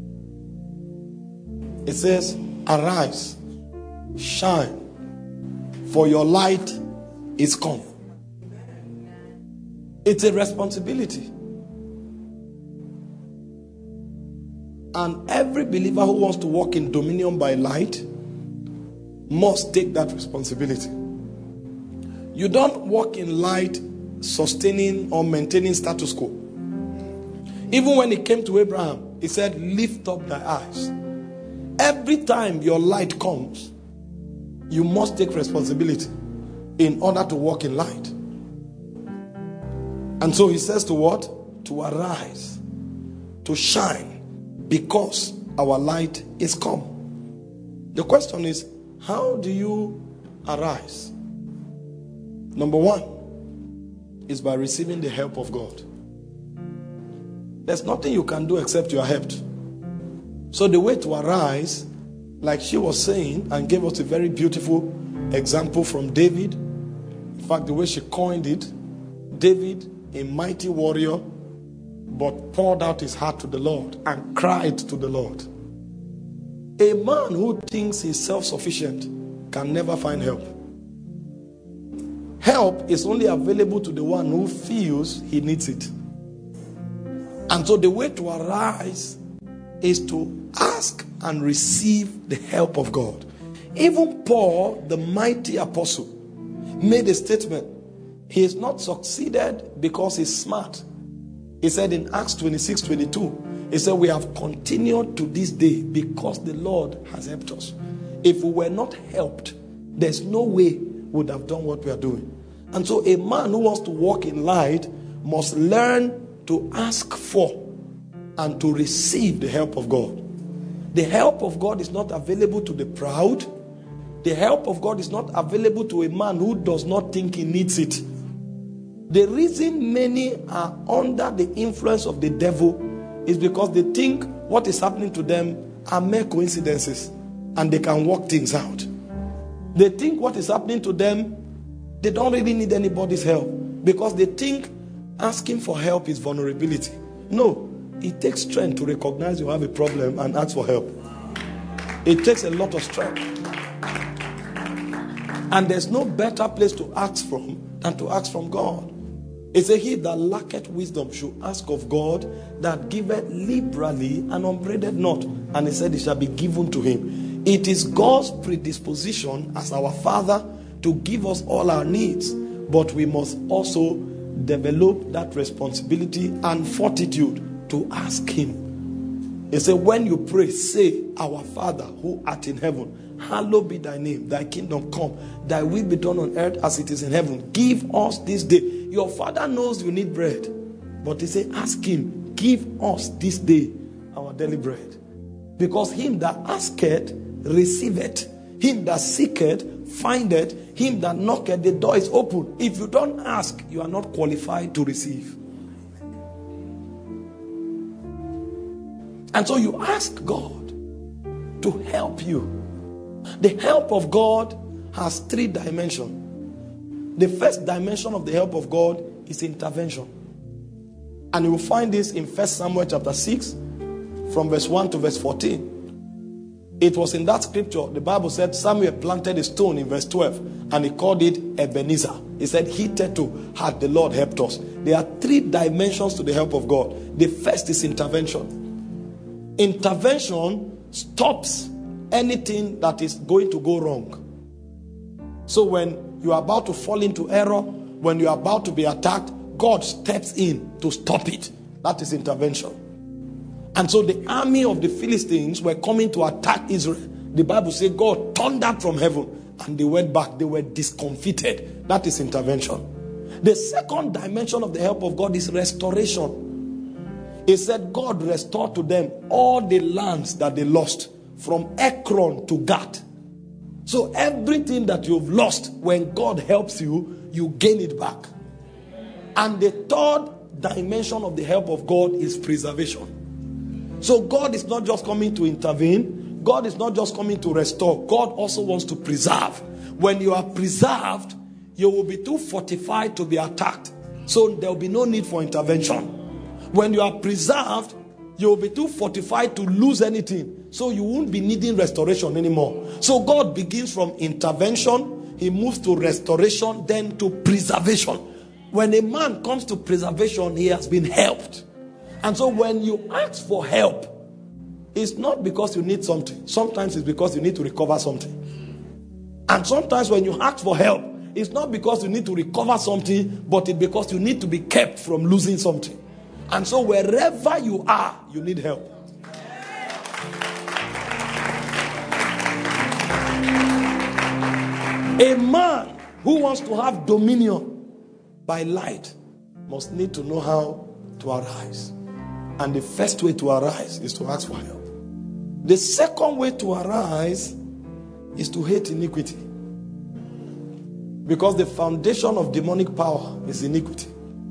A: It says, arise, shine, for your light is come. It's a responsibility. And every believer who wants to walk in dominion by light must take that responsibility. You don't walk in light sustaining or maintaining status quo. Even when it came to Abraham, he said, lift up thy eyes. Every time your light comes, you must take responsibility in order to walk in light. And so he says to what? To arise, to shine, because our light is come. The question is, how do you arise? Number one is by receiving the help of God. There's nothing you can do except you are helped. So the way to arise, like she was saying, and gave us a very beautiful example from David. In fact, the way she coined it, David, a mighty warrior, but poured out his heart to the Lord and cried to the Lord. A man who thinks he's self-sufficient can never find help. Help is only available to the one who feels he needs it. And so the way to arise is to ask and receive the help of God. Even Paul, the mighty apostle, made a statement. He is not succeeded because he's smart. He said in Acts 26:22, he said, we have continued to this day because the Lord has helped us. If we were not helped, there's no way we would have done what we are doing. And so a man who wants to walk in light must learn to ask for and to receive the help of God. The help of God is not available to the proud. The help of God is not available to a man who does not think he needs it. The reason many are under the influence of the devil is because they think what is happening to them are mere coincidences and they can work things out. They think what is happening to them, they don't really need anybody's help because they think asking for help is vulnerability. No, it takes strength to recognize you have a problem and ask for help. It takes a lot of strength. And there's no better place to ask from than to ask from God. It says, he that lacketh wisdom should ask of God, that giveth liberally and upbraideth not. And he said, it shall be given to him. It is God's predisposition as our Father to give us all our needs. But we must also develop that responsibility and fortitude to ask him. He said, when you pray, say, our Father who art in heaven, hallowed be thy name, thy kingdom come, thy will be done on earth as it is in heaven. Give us this day. Your Father knows you need bread, but he said, ask him, give us this day our daily bread. Because him that asketh, receiveth. Him that seeketh, findeth. Him that knocketh, the door is open. If you don't ask, you are not qualified to receive. And so you ask God to help you. The help of God has 3 dimensions. The first dimension of the help of God is intervention. And you will find this in 1 Samuel chapter 6, from verse 1 to verse 14. It was in that scripture, the Bible said Samuel planted a stone in verse 12, and he called it Ebenezer. He said, hitherto had the Lord helped us. There are 3 dimensions to the help of God. The first is intervention. Intervention stops anything that is going to go wrong. So when you are about to fall into error, when you are about to be attacked, God steps in to stop it. That is intervention. And so the army of the Philistines were coming to attack Israel. The Bible says God thundered from heaven and they went back. They were discomfited. That is intervention. The second dimension of the help of God is restoration. It said God restored to them all the lands that they lost, from Ekron to Gath. So everything that you've lost, when God helps you, you gain it back. And the third dimension of the help of God is preservation. So God is not just coming to intervene. God is not just coming to restore. God also wants to preserve. When you are preserved, you will be too fortified to be attacked. So there will be no need for intervention. When you are preserved, you will be too fortified to lose anything. So you won't be needing restoration anymore. So God begins from intervention. He moves to restoration, then to preservation. When a man comes to preservation, he has been helped. And so when you ask for help, it's not because you need something. Sometimes it's because you need to recover something. And sometimes when you ask for help, it's not because you need to recover something, but it's because you need to be kept from losing something. And so wherever you are, you need help. A man who wants to have dominion by light must need to know how to arise. And the first way to arise is to ask for help. The second way to arise is to hate iniquity. Because the foundation of demonic power is iniquity.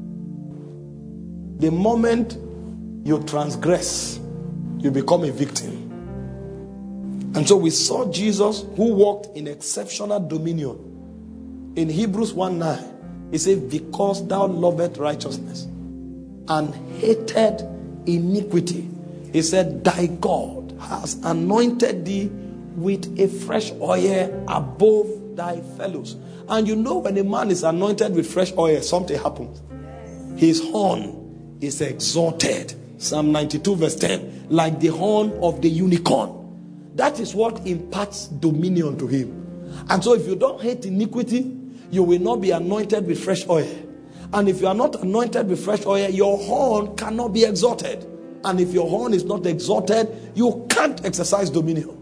A: The moment you transgress, you become a victim. And so we saw Jesus, who walked in exceptional dominion. In Hebrews 1:9, he said, because thou lovest righteousness and hated iniquity, he said, thy God has anointed thee with a fresh oil above thy fellows. And you know, when a man is anointed with fresh oil, something happens. His horn is exalted. Psalm 92 verse 10, like the horn of the unicorn. That is what imparts dominion to him. And so if you don't hate iniquity, you will not be anointed with fresh oil. And if you are not anointed with fresh oil, your horn cannot be exalted. And if your horn is not exalted, you can't exercise dominion.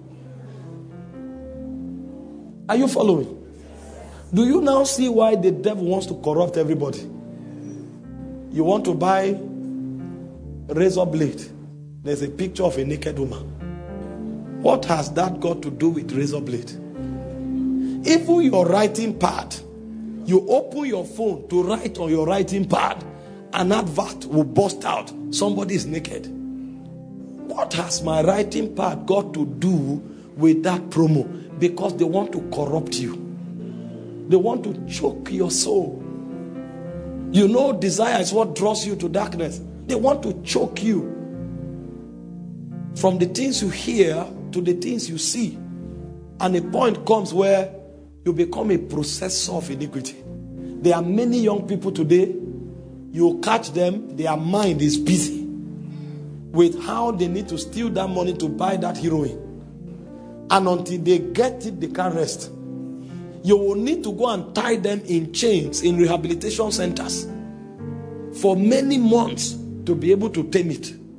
A: Are you following? Do you now see why the devil wants to corrupt everybody? You want to buy razor blade. There's a picture of a naked woman. What has that got to do with razor blade? Even your writing pad, you open your phone to write on your writing pad, an advert will burst out. Somebody is naked. What has my writing pad got to do with that promo? Because they want to corrupt you. They want to choke your soul. You know, desire is what draws you to darkness. They want to choke you from the things you hear to the things you see. And a point comes where you become a processor of iniquity. There are many young people today, you catch them, their mind is busy with how they need to steal that money to buy that heroin. And until they get it, they can't rest. You will need to go and tie them in chains in rehabilitation centers for many months to be able to tame it.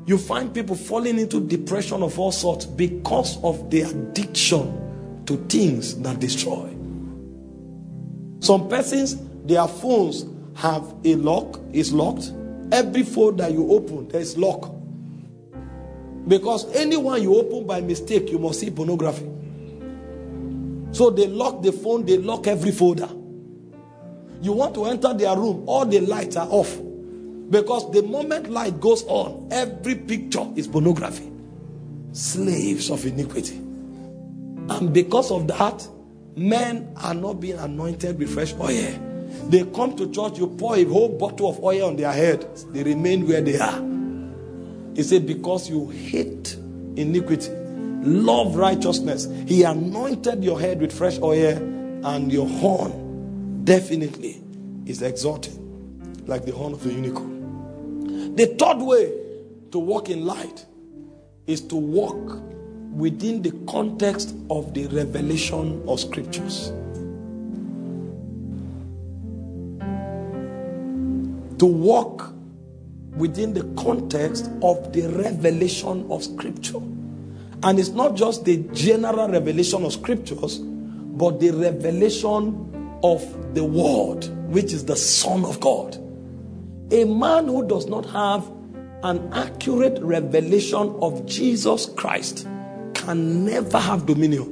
A: You find people falling into depression of all sorts because of the addiction to things that destroy. Some persons, their phones have a lock, is locked. Every phone that you open, there is lock. Because anyone you open by mistake, you must see pornography. So they lock the phone, they lock every folder. You want to enter their room, all the lights are off. Because the moment light goes on, every picture is pornography. Slaves of iniquity. And because of that, men are not being anointed with fresh oil. They come to church, you pour a whole bottle of oil on their head. They remain where they are. He said, because you hate iniquity, love righteousness. He anointed your head with fresh oil, and your horn definitely is exalted like the horn of the unicorn. The third way to walk in light is to walk within the context of the revelation of scriptures. To walk within the context of the revelation of scripture. And it's not just the general revelation of scriptures, but the revelation of the word, which is the Son of God. A man who does not have an accurate revelation of Jesus Christ can never have dominion.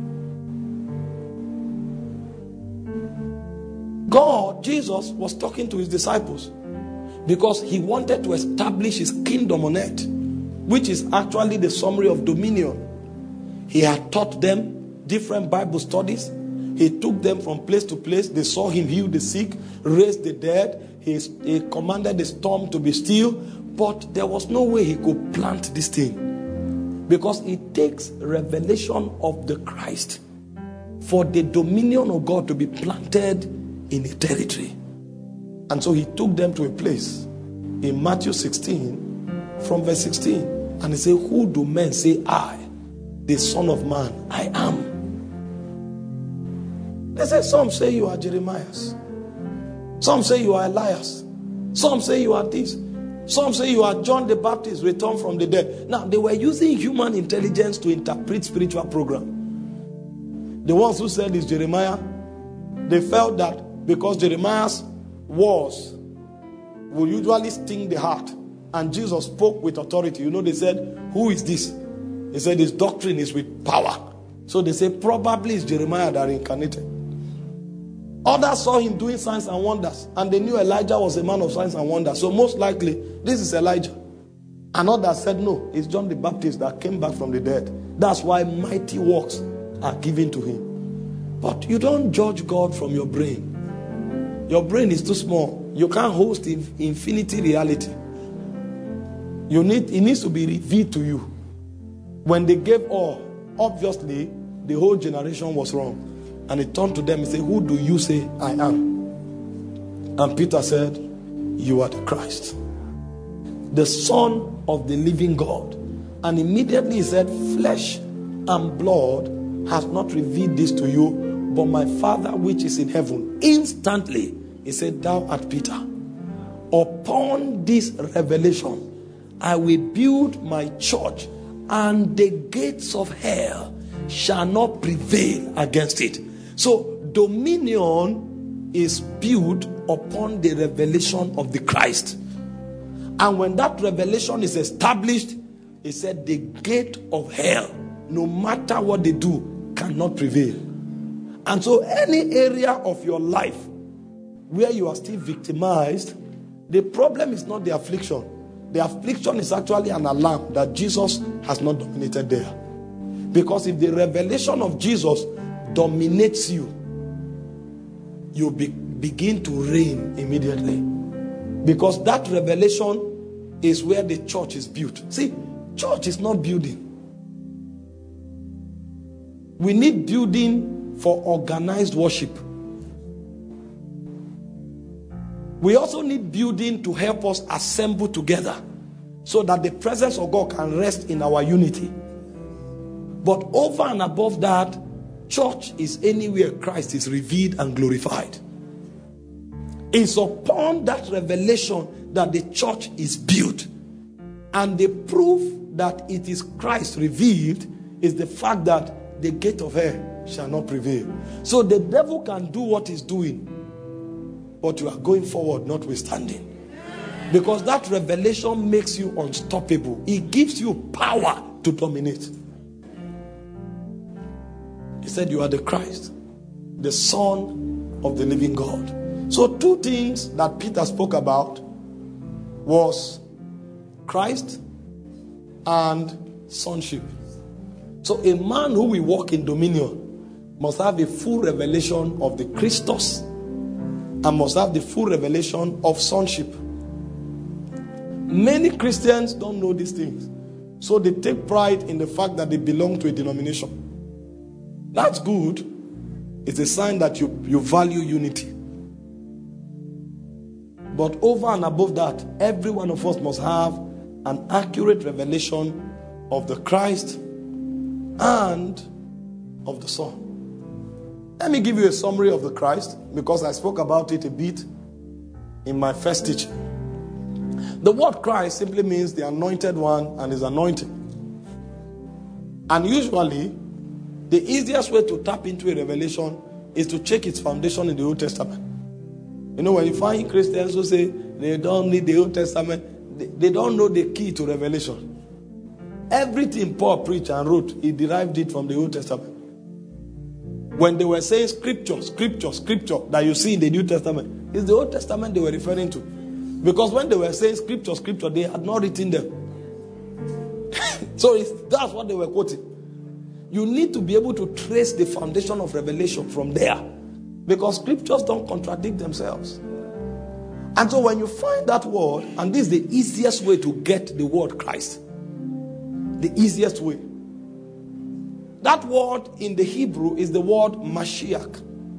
A: God, Jesus, was talking to his disciples because he wanted to establish his kingdom on earth, which is actually the summary of dominion. He had taught them different Bible studies. He took them from place to place. They saw him heal the sick, raise the dead. He commanded the storm to be still. But there was no way he could plant this thing, because it takes revelation of the Christ for the dominion of God to be planted in a territory. And so he took them to a place in Matthew 16 from verse 16. And he said, who do men say I, the Son of Man, I am? They say, some say you are Jeremiah's. Some say you are Elias. Some say you are this. Some say you are John the Baptist returned from the dead. Now, they were using human intelligence to interpret spiritual program. The ones who said it's Jeremiah, they felt that because Jeremiah's words will usually sting the heart, and Jesus spoke with authority. You know, they said, who is this? He said his doctrine is with power. So they say probably it's Jeremiah that reincarnated. Others saw him doing signs and wonders, and they knew Elijah was a man of signs and wonders. So most likely, this is Elijah. And others said, no, it's John the Baptist that came back from the dead. That's why mighty works are given to him. But you don't judge God from your brain. Your brain is too small. You can't host infinity reality. It needs to be revealed to you. When they gave all, obviously, the whole generation was wrong. And he turned to them and said, who do you say I am? And Peter said, you are the Christ, the Son of the living God. And immediately he said, flesh and blood has not revealed this to you, but my Father which is in heaven. Instantly, he said, thou art Peter. Upon this revelation, I will build my church, and the gates of hell shall not prevail against it. So dominion is built upon the revelation of the Christ. And when that revelation is established, he said the gate of hell, no matter what they do, cannot prevail. And so any area of your life where you are still victimized, the problem is not the affliction. The affliction is actually an alarm that Jesus has not dominated there. Because if the revelation of Jesus dominates you, you begin to reign immediately. Because that revelation is where the church is built. See, church is not building. We need building for organized worship. We also need building to help us assemble together so that the presence of God can rest in our unity. But over and above that, church is anywhere Christ is revealed and glorified. It's upon that revelation that the church is built. And the proof that it is Christ revealed is the fact that the gate of hell shall not prevail. So the devil can do what he's doing, but you are going forward notwithstanding. Because that revelation makes you unstoppable. It gives you power to dominate. He said you are the Christ, the Son of the living God. So two things that Peter spoke about was Christ and sonship. So a man who will walk in dominion must have a full revelation of the Christos and must have the full revelation of sonship. Many Christians don't know these things, so they take pride in the fact that they belong to a denomination. That's good. It's a sign that you value unity. But over and above that, every one of us must have an accurate revelation of the Christ and of the Son. Let me give you a summary of the Christ, because I spoke about it a bit in my first teaching. The word Christ simply means the anointed one and his anointing. And usually, the easiest way to tap into a revelation is to check its foundation in the Old Testament. You know, when you find Christians who say they don't need the Old Testament, they don't know the key to revelation. Everything Paul preached and wrote, he derived it from the Old Testament. When they were saying scripture that you see in the New Testament, it's the Old Testament they were referring to. Because when they were saying scripture, they had not written them. So that's what they were quoting. You need to be able to trace the foundation of revelation from there. Because scriptures don't contradict themselves. And so when you find that word, and this is the easiest way to get the word Christ. The easiest way. That word in the Hebrew is the word Mashiach.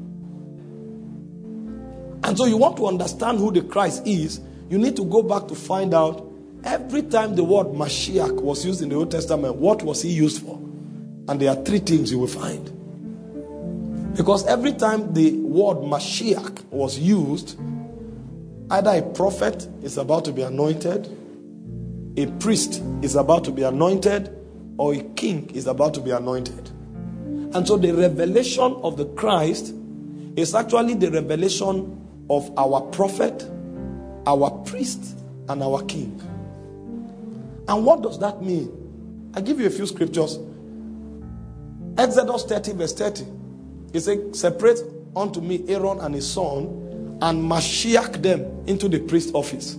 A: And so you want to understand who the Christ is, you need to go back to find out every time the word Mashiach was used in the Old Testament, what was he used for? And there are three things you will find. Because every time the word Mashiach was used, either a prophet is about to be anointed, a priest is about to be anointed, or a king is about to be anointed. And so the revelation of the Christ is actually the revelation of our prophet, our priest, and our king. And what does that mean? I'll give you a few scriptures. Exodus 30 verse 30. It says, separate unto me Aaron and his son, and Mashiach them into the priest office.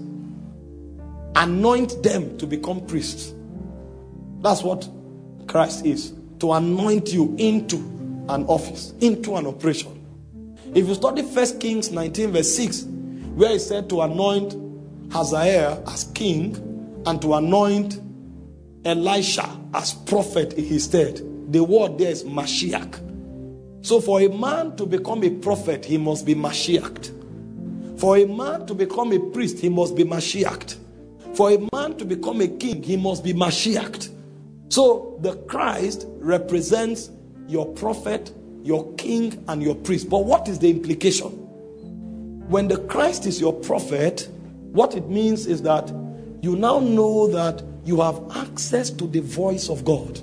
A: Anoint them to become priests. That's what Christ is. To anoint you into an office, into an operation. If you study 1 Kings 19 verse 6, where he said to anoint Hazael as king and to anoint Elisha as prophet in his stead, the word there is Mashiach. So for a man to become a prophet, he must be Mashiached. For a man to become a priest, he must be Mashiached. For a man to become a king, he must be Mashiached. So the Christ represents your prophet, your king, and your priest. But what is the implication? When the Christ is your prophet, what it means is that you now know that you have access to the voice of God.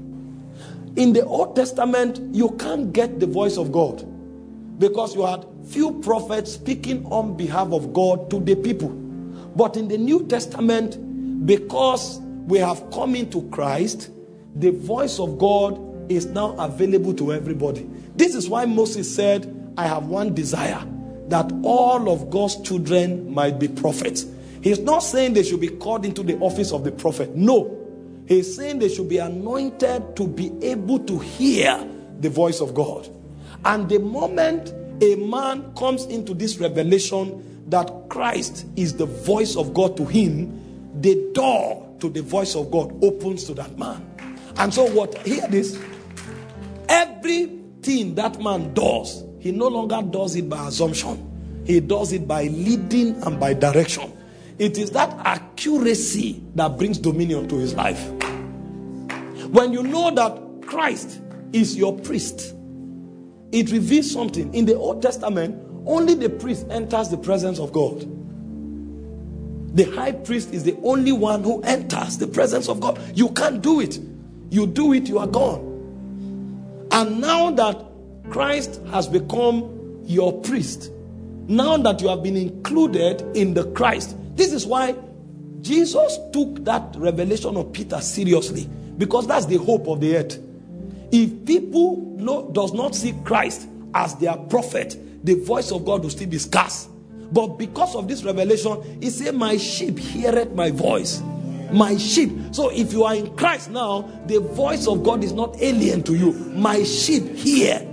A: In the Old Testament, you can't get the voice of God because you had few prophets speaking on behalf of God to the people. But in the New Testament, because we have come into Christ, the voice of God is now available to everybody. This is why Moses said, I have one desire, that all of God's children might be prophets. He's not saying they should be called into the office of the prophet. No. He's saying they should be anointed to be able to hear the voice of God. And the moment a man comes into this revelation that Christ is the voice of God to him, the door to the voice of God opens to that man. And so hear this, everything that man does, he no longer does it by assumption. He does it by leading and by direction. It is that accuracy that brings dominion to his life. When you know that Christ is your priest, it reveals something. In the Old Testament, only the priest enters the presence of God. The high priest is the only one who enters the presence of God. You can't do it. You do it, you are gone. And now that Christ has become your priest, now that you have been included in the Christ, this is why Jesus took that revelation of Peter seriously, because that's the hope of the earth. If people does not see Christ as their prophet, the voice of God will still be scarce. But because of this revelation, he said, my sheep heareth my voice. My sheep. So if you are in Christ now, the voice of God is not alien to you. My sheep hear.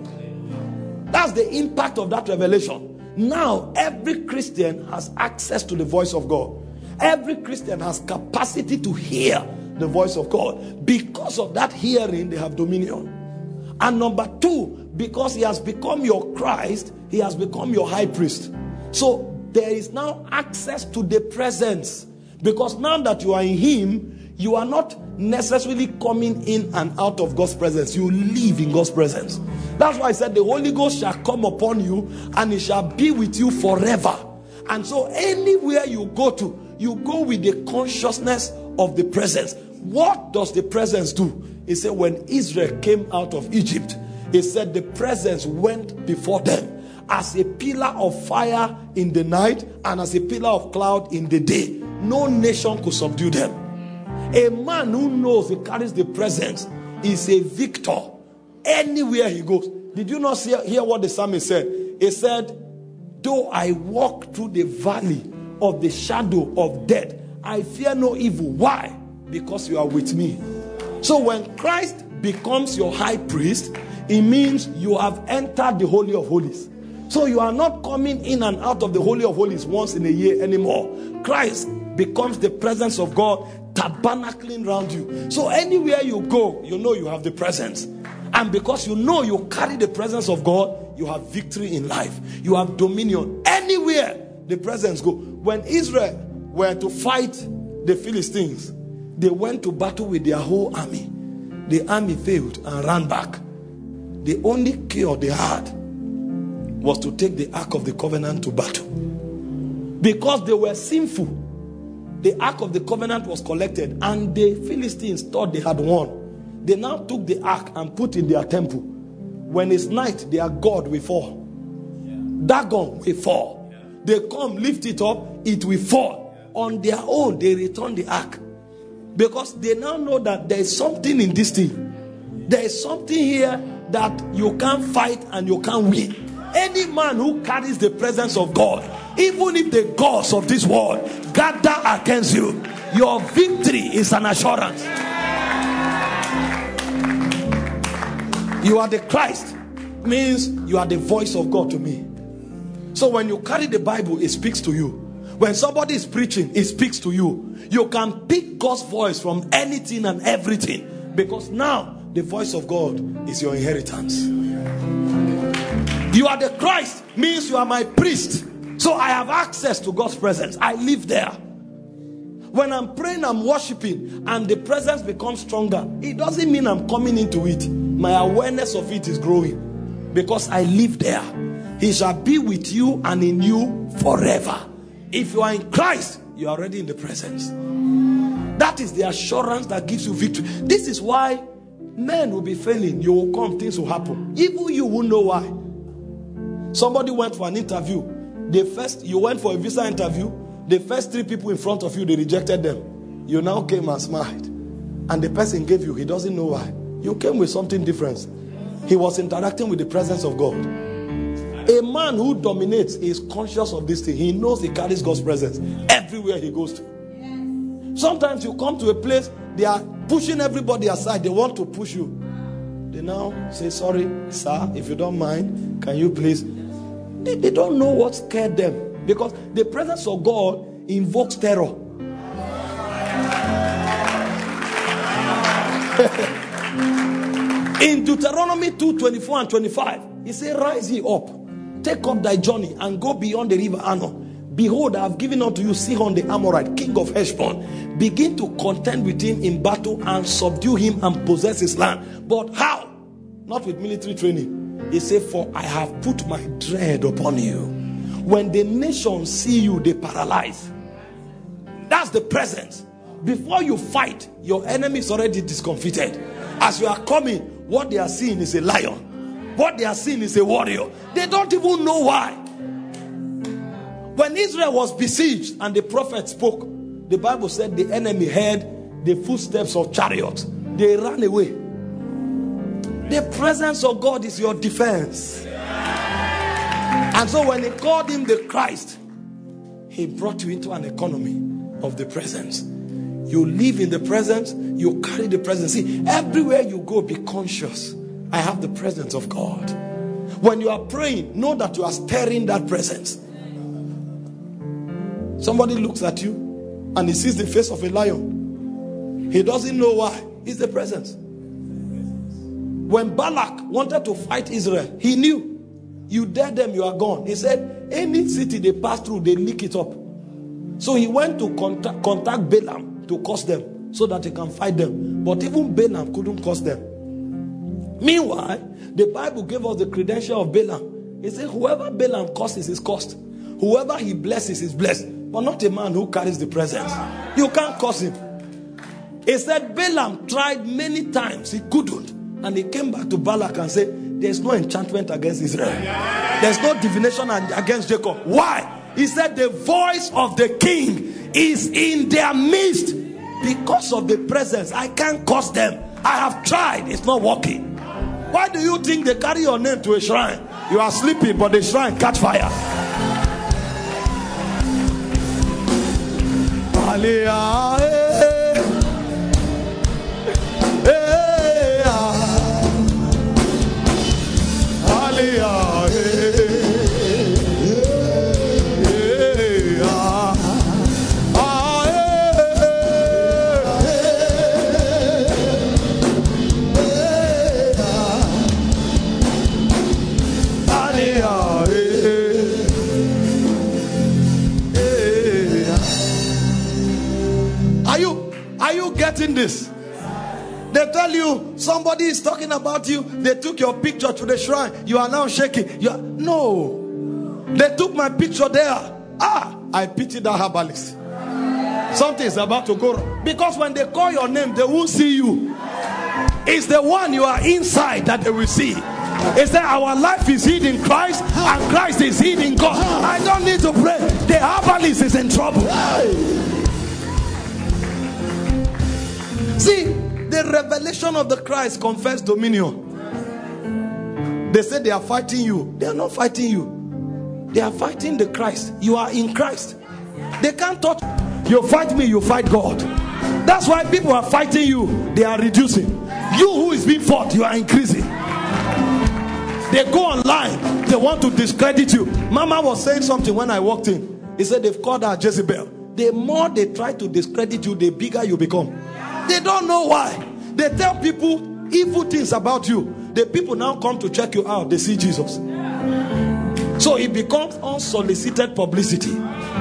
A: That's the impact of that revelation. Now every Christian has access to the voice of God. Every Christian has capacity to hear the voice of God. Because of that hearing, they have dominion. And number two, because he has become your Christ, he has become your high priest. So there is now access to the presence. Because now that you are in him, you are not necessarily coming in and out of God's presence. You live in God's presence. That's why I said the Holy Ghost shall come upon you and it shall be with you forever. And so anywhere you go to, you go with the consciousness of the presence. What does the presence do? He said when Israel came out of Egypt, he said the presence went before them as a pillar of fire in the night and as a pillar of cloud in the day. No nation could subdue them. A man who knows he carries the presence is a victor anywhere he goes. Did you not hear what the psalmist said? He said, though I walk through the valley of the shadow of death, I fear no evil. Why? Because you are with me. So when Christ becomes your high priest, it means you have entered the Holy of Holies. So you are not coming in and out of the Holy of Holies once in a year anymore. Christ becomes the presence of God tabernacling around you. So anywhere you go, you know you have the presence. And because you know you carry the presence of God, you have victory in life. You have dominion. Anywhere the presence go. When Israel were to fight the Philistines, they went to battle with their whole army. The army failed and ran back. The only cure they had was to take the Ark of the Covenant to battle. Because they were sinful, the Ark of the Covenant was collected and the Philistines thought they had won. They now took the Ark and put in their temple. When it's night, their God will fall. Dagon will fall. They come, lift it up, it will fall. On their own, they return the Ark. Because they now know that there is something in this thing. There is something here that you can't fight and you can't win. Any man who carries the presence of God, even if the gods of this world gather against you, your victory is an assurance. You are the Christ, means you are the voice of God to me. So when you carry the Bible, it speaks to you. When somebody is preaching, it speaks to you. You can pick God's voice from anything and everything, because now the voice of God is your inheritance. You are the Christ, means you are my priest. So I have access to God's presence. I live there. When I'm praying, I'm worshiping, and the presence becomes stronger. It doesn't mean I'm coming into it. My awareness of it is growing because I live there. He shall be with you and in you forever. If you are in Christ, you are already in the presence. That is the assurance that gives you victory. This is why men will be failing. You will come, things will happen. Even you won't know why. Somebody went for an interview. You went for a visa interview. The first 3 people in front of you, they rejected them. You now came and smiled. And the person gave you, he doesn't know why. You came with something different. He was interacting with the presence of God. A man who dominates is conscious of this thing. He knows he carries God's presence everywhere he goes to. Sometimes you come to a place, they are pushing everybody aside. They want to push you. They now say, sorry, sir, if you don't mind, can you please? They don't know what scared them, because the presence of God invokes terror. In Deuteronomy 2:24 and 25, he said, rise ye up, take up thy journey, and go beyond the river Arnon. Behold, I have given unto you Sihon the Amorite, king of Heshbon. Begin to contend with him in battle and subdue him and possess his land. But how? Not with military training. He said, for I have put my dread upon you. When the nations see you, they paralyze. the presence. Before you fight, your enemy is already discomfited. As you are coming, what they are seeing is a lion. What they are seeing is a warrior. They don't even know why. When Israel was besieged and the prophet spoke, the Bible said the enemy heard the footsteps of chariots. They ran away. The presence of God is your defense. And so when he called him the Christ, he brought you into an economy of the presence. You live in the presence, you carry the presence. See, everywhere you go, be conscious. I have the presence of God. When you are praying, know that you are stirring that presence. Somebody looks at you and he sees the face of a lion. He doesn't know why. It's the presence. When Balak wanted to fight Israel, he knew. You dare them, you are gone. He said, any city they pass through, they lick it up. So he went to contact Balaam to curse them so that he can fight them. But even Balaam couldn't curse them. Meanwhile, the Bible gave us the credential of Balaam. He said, whoever Balaam curses is cursed. Whoever he blesses is blessed. But not a man who carries the presence. You can't curse him. He said Balaam tried many times. He couldn't. And he came back to Balak and said, there's no enchantment against Israel. There's no divination against Jacob. Why? He said the voice of the king is in their midst. Because of the presence, I can't curse them. I have tried. It's not working. Why do you think they carry your name to a shrine? You are sleeping, but the shrine catch fire. Are you getting this? They tell you somebody is talking about you. They took your picture to the shrine. You are now shaking. No. They took my picture there. I pity that herbalist. Something is about to go wrong. Because when they call your name, they won't see you. It's the one you are inside that they will see. It's that our life is hid in Christ and Christ is hid in God. I don't need to pray. The herbalist is in trouble. See, the revelation of the Christ confers dominion. They say they are fighting you. They are not fighting you. They are fighting the Christ. You are in Christ. They can't touch. You fight me, you fight God. That's why people are fighting you. They are reducing. You who is being fought, you are increasing. They go online. They want to discredit you. Mama was saying something when I walked in. He said they've called her Jezebel. The more they try to discredit you, the bigger you become. They don't know why. They tell people evil things about you. The people now come to check you out. They see Jesus. So it becomes unsolicited publicity.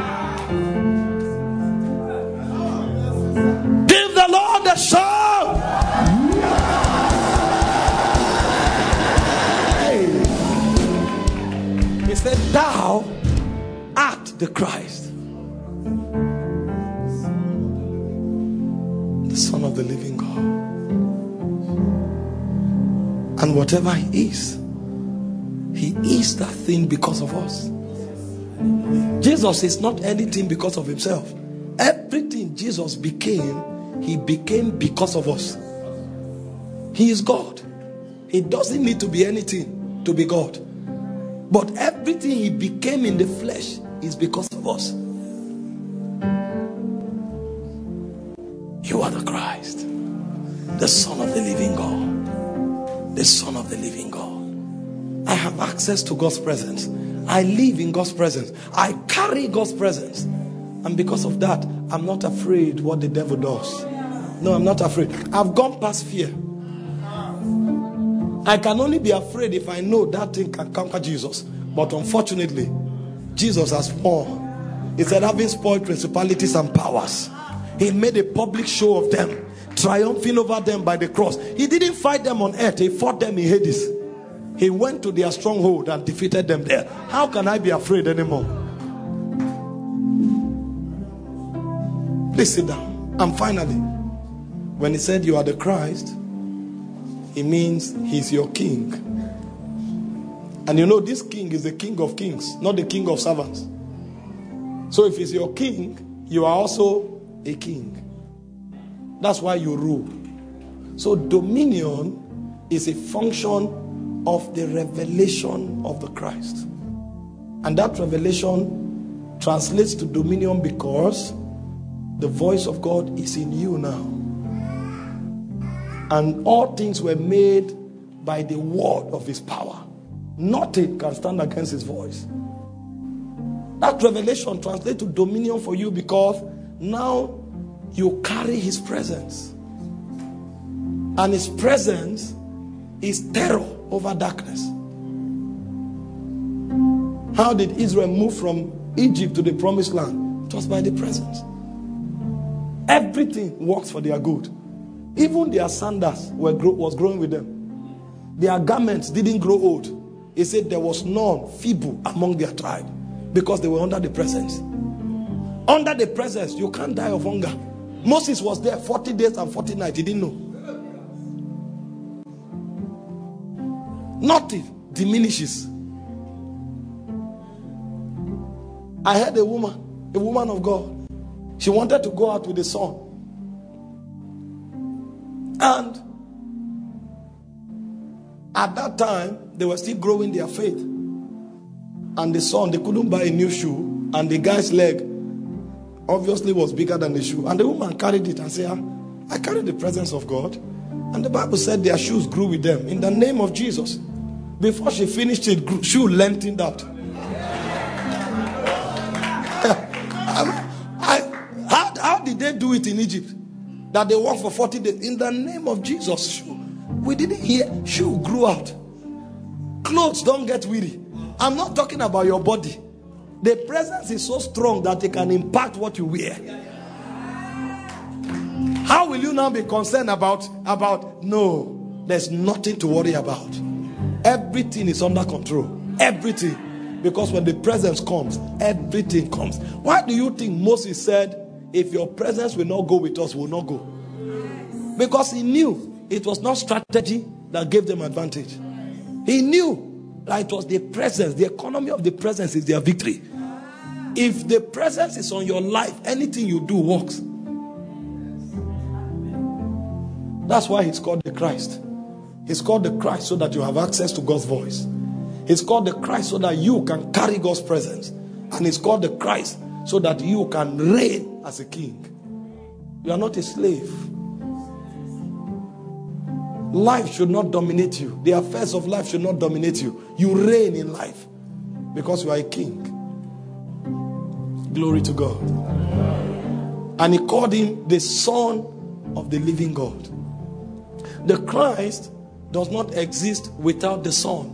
A: Give the Lord a shout. He said, thou art the Christ, the Son of the living God. And whatever he is that thing because of us. Jesus is not anything because of himself. Everything Jesus became, he became because of us. He is God. He doesn't need to be anything to be God. But everything he became in the flesh is because of us. You are the Christ, the Son of the living God. The Son of the living God. I have access to God's presence. I live in God's presence. I carry God's presence. And because of that, I'm not afraid what the devil does. No, I'm not afraid. I've gone past fear. I can only be afraid if I know that thing can conquer Jesus. But unfortunately, Jesus has won. He said, having spoiled principalities and powers, he made a public show of them, triumphing over them by the cross. He didn't fight them on earth. He fought them in Hades. He went to their stronghold and defeated them there. How can I be afraid anymore? Please sit down. And finally, when he said you are the Christ, it means he's your king. And you know, this king is the king of kings, not the king of servants. So if he's your king, you are also a king. That's why you rule. So dominion is a function of the revelation of the Christ. And that revelation translates to dominion because the voice of God is in you now. And all things were made by the word of his power. Nothing can stand against his voice. That revelation translates to dominion for you because now you carry his presence. And his presence is terror over darkness. How did Israel move from Egypt to the promised land? It was by the presence. Everything works for their good. Even their sandals was growing with them. Their garments didn't grow old. He said there was none feeble among their tribe because they were under the presence. Under the presence, you can't die of hunger. Moses was there 40 days and 40 nights. He didn't know. Nothing diminishes. I heard a woman of God. She wanted to go out with the son. And at that time, they were still growing their faith. And the son, they couldn't buy a new shoe. And the guy's leg obviously was bigger than the shoe. And the woman carried it and said, I carry the presence of God. And the Bible said their shoes grew with them. In the name of Jesus. Before she finished it, shoe lengthened out. How did they do it in Egypt? That they worked for 40 days. In the name of Jesus, shoe. We didn't hear. Shoe grew out. Clothes don't get weary. I'm not talking about your body. The presence is so strong that it can impact what you wear. How will you now be concerned about no, there's nothing to worry about. Everything is under control. Everything. Because when the presence comes, everything comes. Why do you think Moses said, if your presence will not go with us, we'll not go? Because he knew it was not strategy that gave them advantage. He knew that it was the presence, the economy of the presence is their victory. If the presence is on your life, anything you do works. That's why he's called the Christ. He's called the Christ so that you have access to God's voice. He's called the Christ so that you can carry God's presence. And he's called the Christ so that you can reign as a king. You are not a slave. Life should not dominate you. The affairs of life should not dominate you. You reign in life because you are a king. Glory to God. And he called him the Son of the living God. The Christ does not exist without the Son.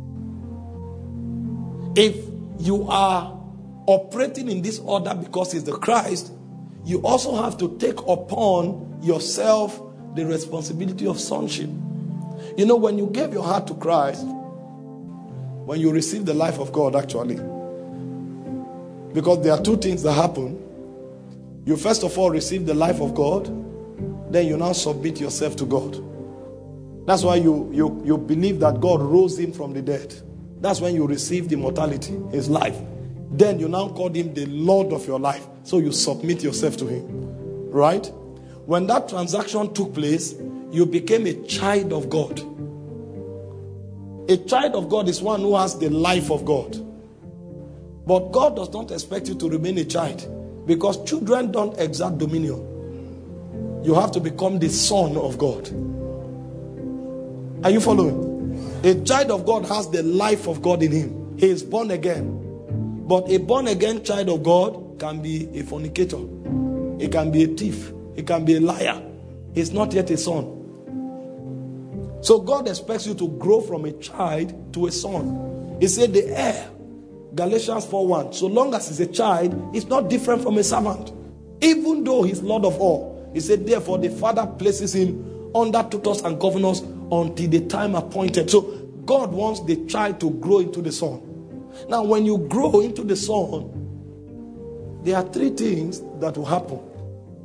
A: If you are operating in this order because he's the Christ, you also have to take upon yourself the responsibility of sonship. You know, when you gave your heart to Christ, when you receive the life of God actually, because there are two things that happen. You first of all receive the life of God, then you now submit yourself to God. That's why you believe that God rose him from the dead. That's when you receive the immortality, his life. Then you now call him the Lord of your life. So you submit yourself to him. Right? When that transaction took place, you became a child of God. A child of God is one who has the life of God. But God does not expect you to remain a child, because children don't exert dominion. You have to become the son of God. Are you following? A child of God has the life of God in him. He is born again. But a born again child of God can be a fornicator. It can be a thief. It can be a liar. He's not yet a son. So God expects you to grow from a child to a son. He said the heir, Galatians 4:1, so long as he's a child, he's not different from a servant. Even though he's Lord of all. He said, therefore, the Father places him under tutors and governors until the time appointed. So God wants the child to grow into the son. Now, when you grow into the son, there are three things that will happen.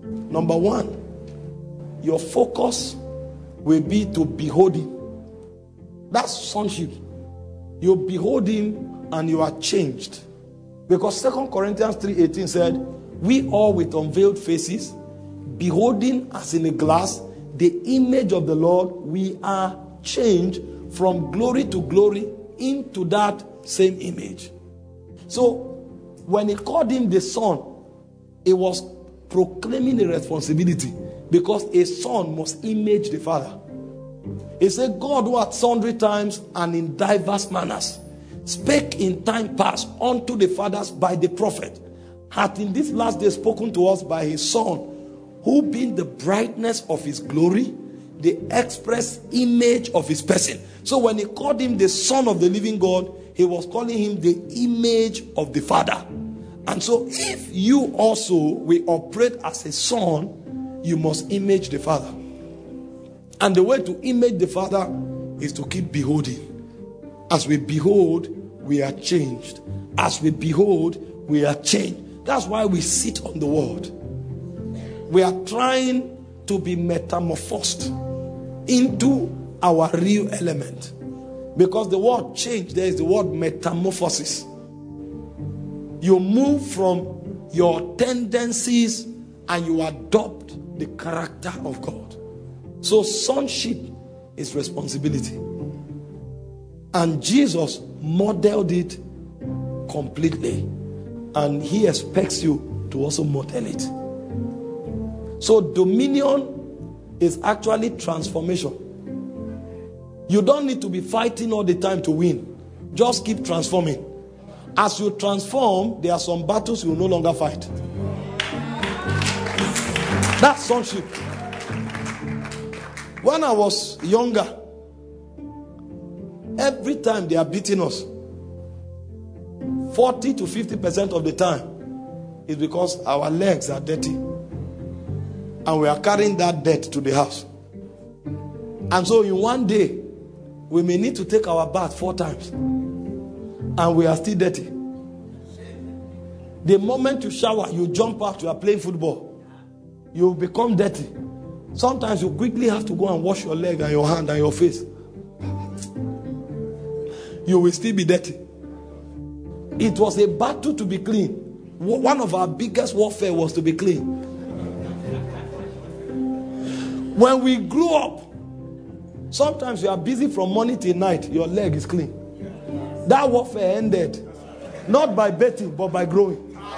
A: Number one, your focus will be to behold him. That's sonship. You behold him and you are changed. Because 2 Corinthians 3:18 said, we all with unveiled faces, beholding as in a glass the image of the Lord, we are changed from glory to glory into that same image. So when he called him the son, it was proclaiming a responsibility, because a son must image the father. He said, God, who at sundry times and in diverse manners spake in time past unto the fathers by the prophet, hath in this last day spoken to us by his son, who being the brightness of his glory, the express image of his person. So when he called him the son of the living God, he was calling him the image of the father. And so if you also will operate as a son, you must image the father. And the way to image the father is to keep beholding. As we behold, we are changed. As we behold, we are changed. That's why we sit on the word. We are trying to be metamorphosed into our real element. Because the word change, there is the word metamorphosis. You move from your tendencies and you adopt the character of God. So sonship is responsibility. And Jesus modeled it completely. And he expects you to also model it. So dominion is actually transformation. You don't need to be fighting all the time to win. Just keep transforming. As you transform, there are some battles you will no longer fight. That's sonship. When I was younger, every time they are beating us, 40 to 50% of the time is because our legs are dirty. And we are carrying that dirt to the house. And so in one day, we may need to take our bath 4 times. And we are still dirty. The moment you shower, you jump out, you are playing football. You become dirty. Sometimes you quickly have to go and wash your leg and your hand and your face. You will still be dirty. It was a battle to be clean. One of our biggest warfare was to be clean. When we grew up, sometimes you are busy from morning till night, your leg is clean. That warfare ended not by bathing but by growing.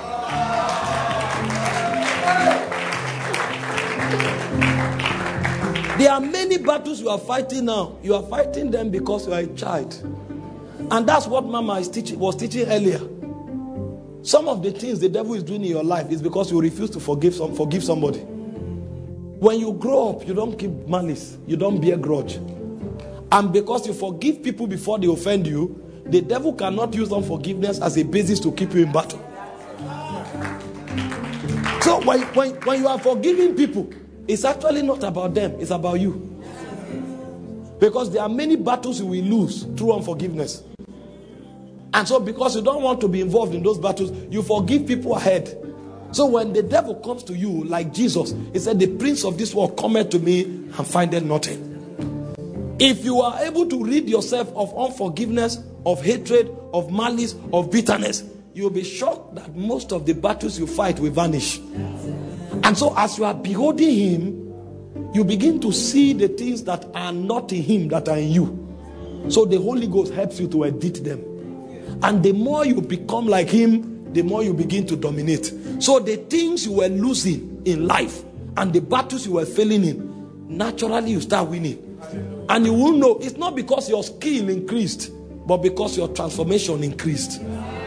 A: There are many battles you are fighting now. You are fighting them because you are a child. And that's what Mama was teaching earlier. Some of the things the devil is doing in your life is because you refuse to forgive somebody. When you grow up, you don't keep malice. You don't bear grudge. And because you forgive people before they offend you, the devil cannot use unforgiveness as a basis to keep you in battle. So when you are forgiving people, it's actually not about them. It's about you. Because there are many battles you will lose through unforgiveness. And so because you don't want to be involved in those battles, you forgive people ahead. So when the devil comes to you, like Jesus, he said, the prince of this world cometh to me and findeth nothing. If you are able to rid yourself of unforgiveness, of hatred, of malice, of bitterness, you'll be shocked that most of the battles you fight will vanish. And so as you are beholding him, you begin to see the things that are not in him that are in you. So the Holy Ghost helps you to edit them. And the more you become like him, the more you begin to dominate. So the things you were losing in life and the battles you were failing in, naturally you start winning. And you will know it's not because your skill increased, but because your transformation increased.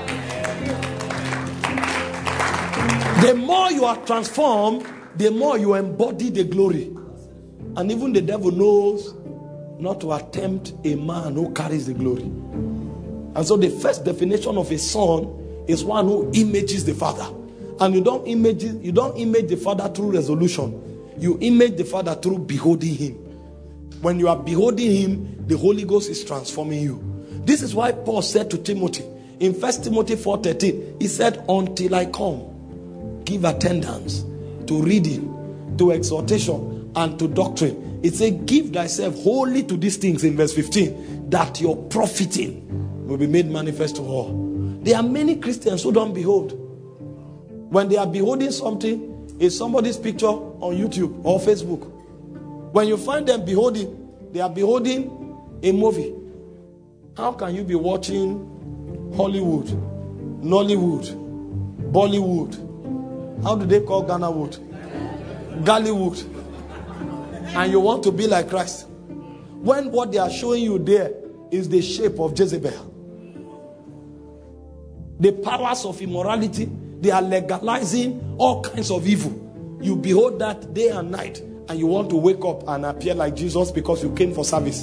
A: The more you are transformed, the more you embody the glory. And even the devil knows not to attempt a man who carries the glory. And so the first definition of a son is one who images the father. And you don't image the father through resolution. You image the father through beholding him. When you are beholding him, the Holy Ghost is transforming you. This is why Paul said to Timothy in 1 Timothy 4:13, he said, until I come, give attendance to reading, to exhortation, and to doctrine. It says, give thyself wholly to these things in verse 15, that your profiting will be made manifest to all. There are many Christians who don't behold. When they are beholding something, it's somebody's picture on YouTube or Facebook. When you find them beholding, they are beholding a movie. How can you be watching Hollywood, Nollywood, Bollywood? How do they call Ghana wood? Gollywood. And you want to be like Christ, when what they are showing you there is the shape of Jezebel. The powers of immorality, they are legalizing all kinds of evil. You behold that day and night, and you want to wake up and appear like Jesus because you came for service.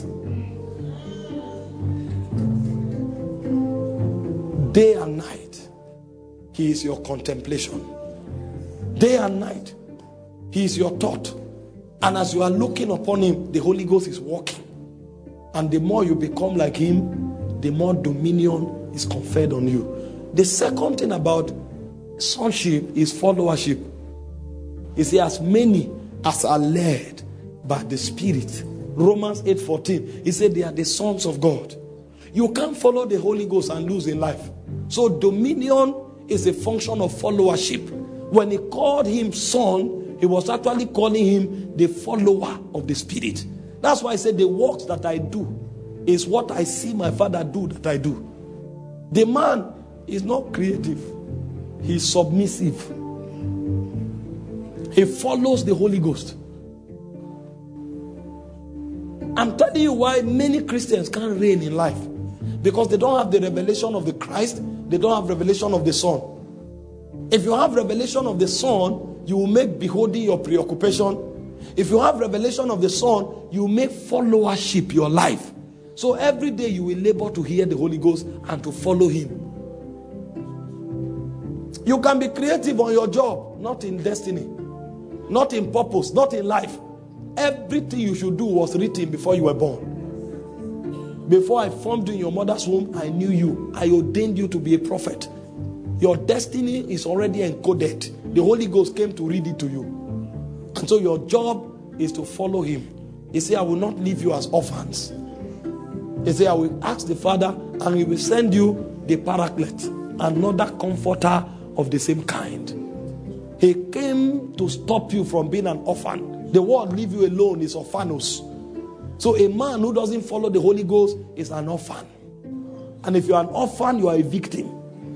A: Day and night, he is your contemplation. Day and night, he is your thought. And as you are looking upon him, the Holy Ghost is working. And the more you become like him, the more dominion is conferred on you. The second thing about sonship is followership. He says, as many as are led by the Spirit. Romans 8:14. He said they are the sons of God. You can't follow the Holy Ghost and lose in life. So dominion is a function of followership. When he called him son, he was actually calling him the follower of the Spirit. That's why I said the works that I do is what I see my Father do that I do. The man is not creative. He's submissive. He follows the Holy Ghost. I'm telling you why many Christians can't reign in life. Because they don't have the revelation of the Christ. They don't have revelation of the Son. If you have revelation of the Son, you will make beholding your preoccupation. If you have revelation of the Son, you will make followership your life. So every day you will labor to hear the Holy Ghost and to follow him. You can be creative on your job, not in destiny, not in purpose, not in life. Everything you should do was written before you were born. Before I formed you in your mother's womb, I knew you. I ordained you to be a prophet. Your destiny is already encoded. The Holy Ghost came to read it to you. And so your job is to follow him. He said, I will not leave you as orphans. He said, I will ask the Father and he will send you the Paraclete, another comforter of the same kind. He came to stop you from being an orphan. The word leave you alone is orphanos. So a man who doesn't follow the Holy Ghost is an orphan. And if you're an orphan, you are a victim.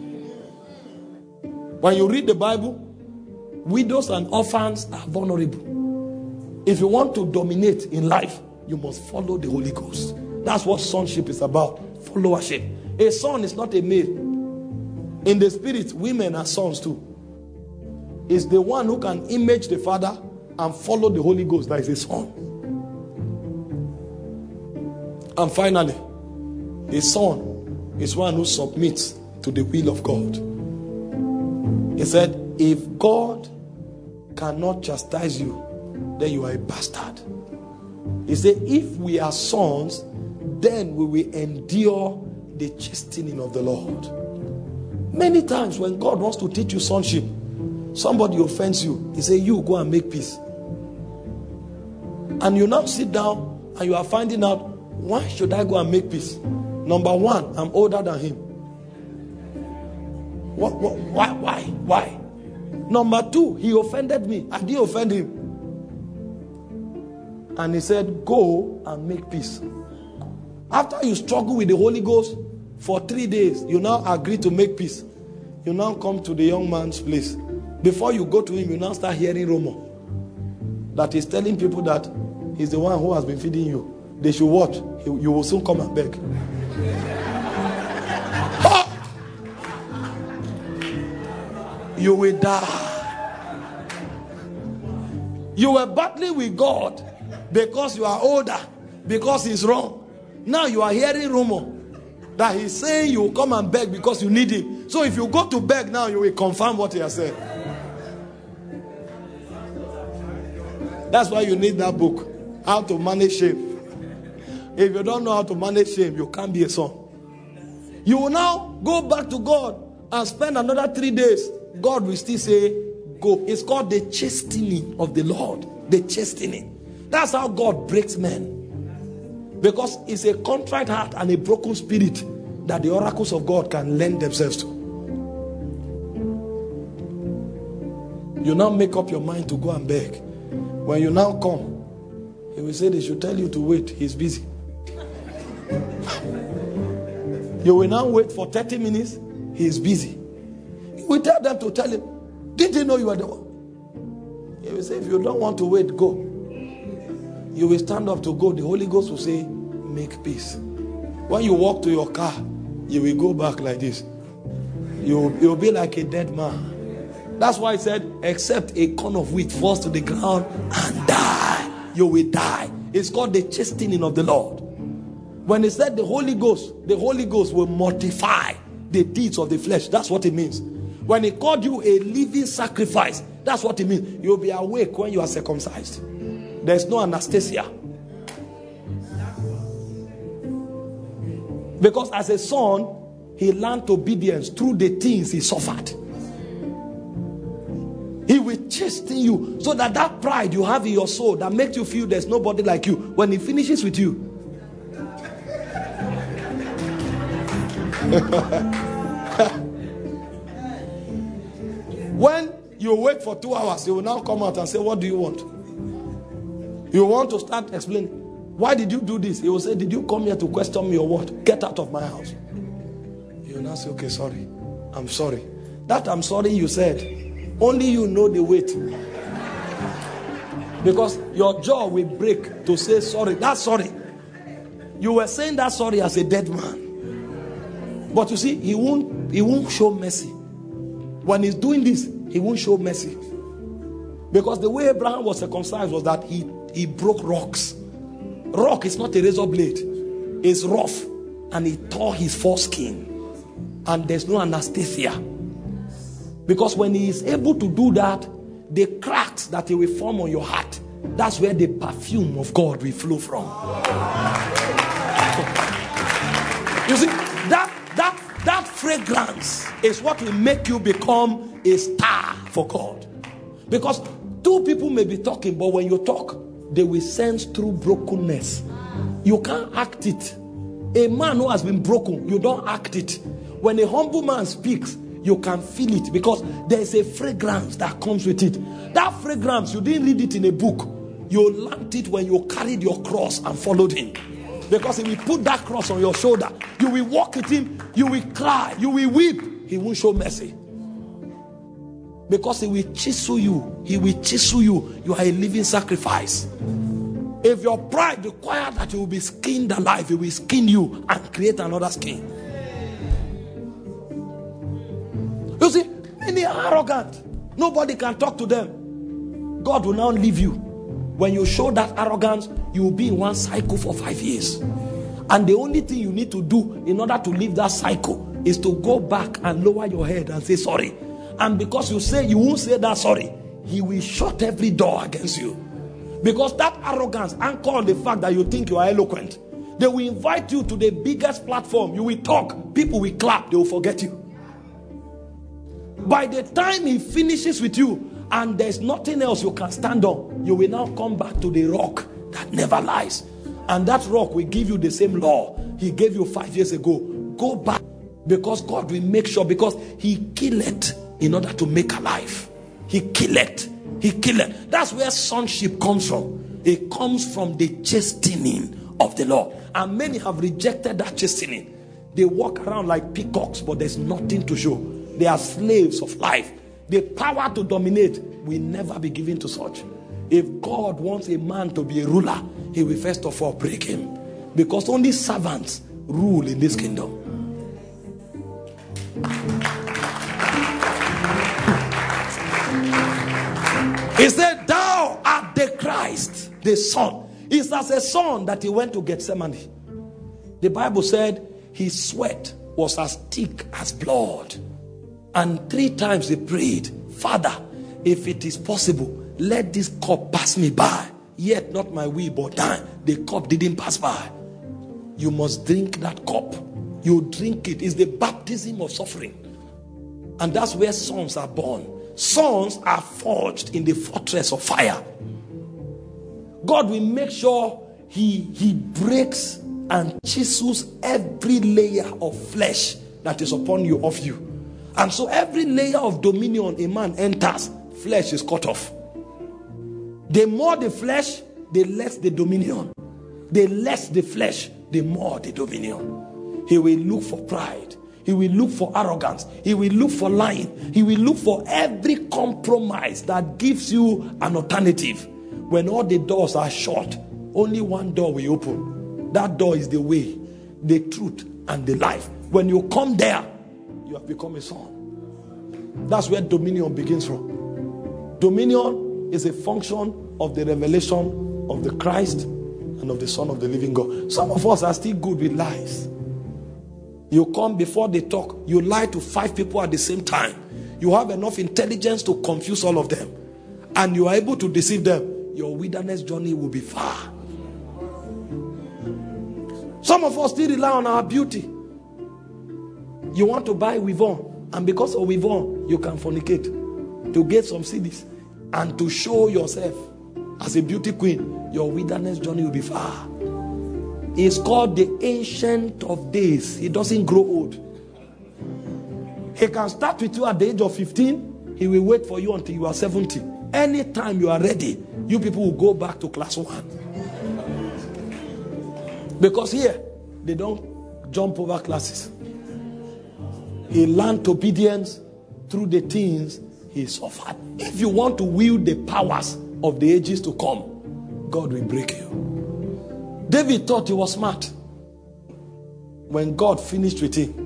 A: When you read the Bible, widows and orphans are vulnerable. If you want to dominate in life, you must follow the Holy Ghost. That's what sonship is about. Followership. A son is not a male. In the spirit, women are sons too. It's the one who can image the Father and follow the Holy Ghost that is a son. And finally, a son is one who submits to the will of God. He said, if God cannot chastise you, then you are a bastard. He said, if we are sons, then we will endure the chastening of the Lord. Many times when God wants to teach you sonship, somebody offends you. He says, you go and make peace. And you now sit down and you are finding out, why should I go and make peace? Number one, I'm older than him. Why? Number two, he offended me. I didn't offend him. And he said, go and make peace. After you struggle with the Holy Ghost for 3 days, you now agree to make peace. You now come to the young man's place. Before you go to him, you now start hearing rumor that he's telling people that he's the one who has been feeding you. They should watch. You will soon come and beg. You will die. You were battling with God because you are older, because he's wrong. Now you are hearing rumor that he's saying you will come and beg because you need him. So if you go to beg now, you will confirm what he has said. That's why you need that book, How to Manage Shame. If you don't know how to manage shame, you can't be a son. You will now go back to God and spend another 3 days. God will still say, go. It's called the chastening of the Lord. The chastening. That's how God breaks men. Because it's a contrite heart and a broken spirit that the oracles of God can lend themselves to. You now make up your mind to go and beg. When you now come, he will say they should tell you to wait. He's busy. You will now wait for 30 minutes. He is busy. You will tell them to tell him, did you know you are the one? He will say, if you don't want to wait, go. You will stand up to go. The Holy Ghost will say, make peace. When you walk to your car, you will go back like this. You'll be like a dead man. That's why he said, except a corn of wheat falls to the ground and die, you will die. It's called the chastening of the Lord. When he said the Holy Ghost will mortify the deeds of the flesh. That's what it means. When he called you a living sacrifice, that's what it means. You'll be awake when you are circumcised. There's no anesthesia. Because as a son, he learned obedience through the things he suffered. He will chasten you so that pride you have in your soul that makes you feel there's nobody like you, when he finishes with you, when you wait for 2 hours, he will now come out and say, what do you want? You want to start explaining. Why did you do this? He will say, did you come here to question me or what? Get out of my house. You will now say, okay, sorry. I'm sorry. That I'm sorry you said, only you know the weight. Because your jaw will break to say sorry. That's sorry. You were saying that sorry as a dead man. But you see, he won't show mercy. When he's doing this, he won't show mercy. Because the way Abraham was circumcised was that he broke rocks. Rock is not a razor blade. It's rough. And he tore his foreskin. And there's no anesthesia. Because when he is able to do that, the cracks that he will form on your heart, that's where the perfume of God will flow from. You see, that fragrance is what will make you become a star for God. Because two people may be talking, but when you talk, they will sense through brokenness. You can't act it. A man who has been broken, you don't act it. When a humble man speaks, you can feel it because there is a fragrance that comes with it. That fragrance, you didn't read it in a book. You learned it when you carried your cross and followed him. Because he will put that cross on your shoulder. You will walk with him. You will cry. You will weep. He won't show mercy. Because he will chisel you. He will chisel you. You are a living sacrifice. If your pride requires that you will be skinned alive, he will skin you and create another skin. You see, when they are arrogant, nobody can talk to them. God will now leave you. When you show that arrogance, you will be in one cycle for 5 years. And the only thing you need to do in order to leave that cycle is to go back and lower your head and say sorry. And because you say you won't say that sorry, he will shut every door against you. Because that arrogance anchor on the fact that you think you are eloquent. They will invite you to the biggest platform. You will talk. People will clap. They will forget you. By the time he finishes with you and there's nothing else you can stand on, you will now come back to the rock that never lies. And that rock will give you the same law he gave you 5 years ago. Go back, because God will make sure, because he killeth in order to make alive. He killeth. He killeth. That's where sonship comes from. It comes from the chastening of the Lord. And many have rejected that chastening. They walk around like peacocks, but there's nothing to show. They are slaves of life. The power to dominate will never be given to such. If God wants a man to be a ruler, he will first of all break him. Because only servants rule in this kingdom. He said, thou art the Christ, the Son. It's as a son that he went to Gethsemane. The Bible said his sweat was as thick as blood. And 3 times he prayed, Father, if it is possible, let this cup pass me by. Yet not my will, but thine. The cup didn't pass by. You must drink that cup. You drink it. It's the baptism of suffering. And that's where sons are born. sons are forged in the fortress of fire. God will make sure he breaks and chisels every layer of flesh that is upon you of you. And so every layer of dominion a man enters, flesh is cut off. The more the flesh, the less the dominion. The less the flesh, the more the dominion. He will look for pride. He will look for arrogance. He will look for lying. He will look for every compromise that gives you an alternative. When all the doors are shut, only one door will open. That door is the way, the truth, and the life. When you come there, you have become a son. That's where dominion begins from. Dominion is a function of the revelation of the Christ and of the Son of the living God. Some of us are still good with lies. You come before they talk, you lie to 5 people at the same time. You have enough intelligence to confuse all of them, and you are able to deceive them. Your wilderness journey will be far. Some of us still rely on our beauty. You want to buy Weavon, and because of Weavon, you can fornicate to get some CDs and to show yourself as a beauty queen. Your wilderness journey will be far. It's called the Ancient of Days. He doesn't grow old. He can start with you at the age of 15. He will wait for you until you are 70. Anytime you are ready, you people will go back to class 1. Because here, they don't jump over classes. He learned obedience through the things he suffered. If you want to wield the powers of the ages to come, God will break you. David thought he was smart. When God finished with him.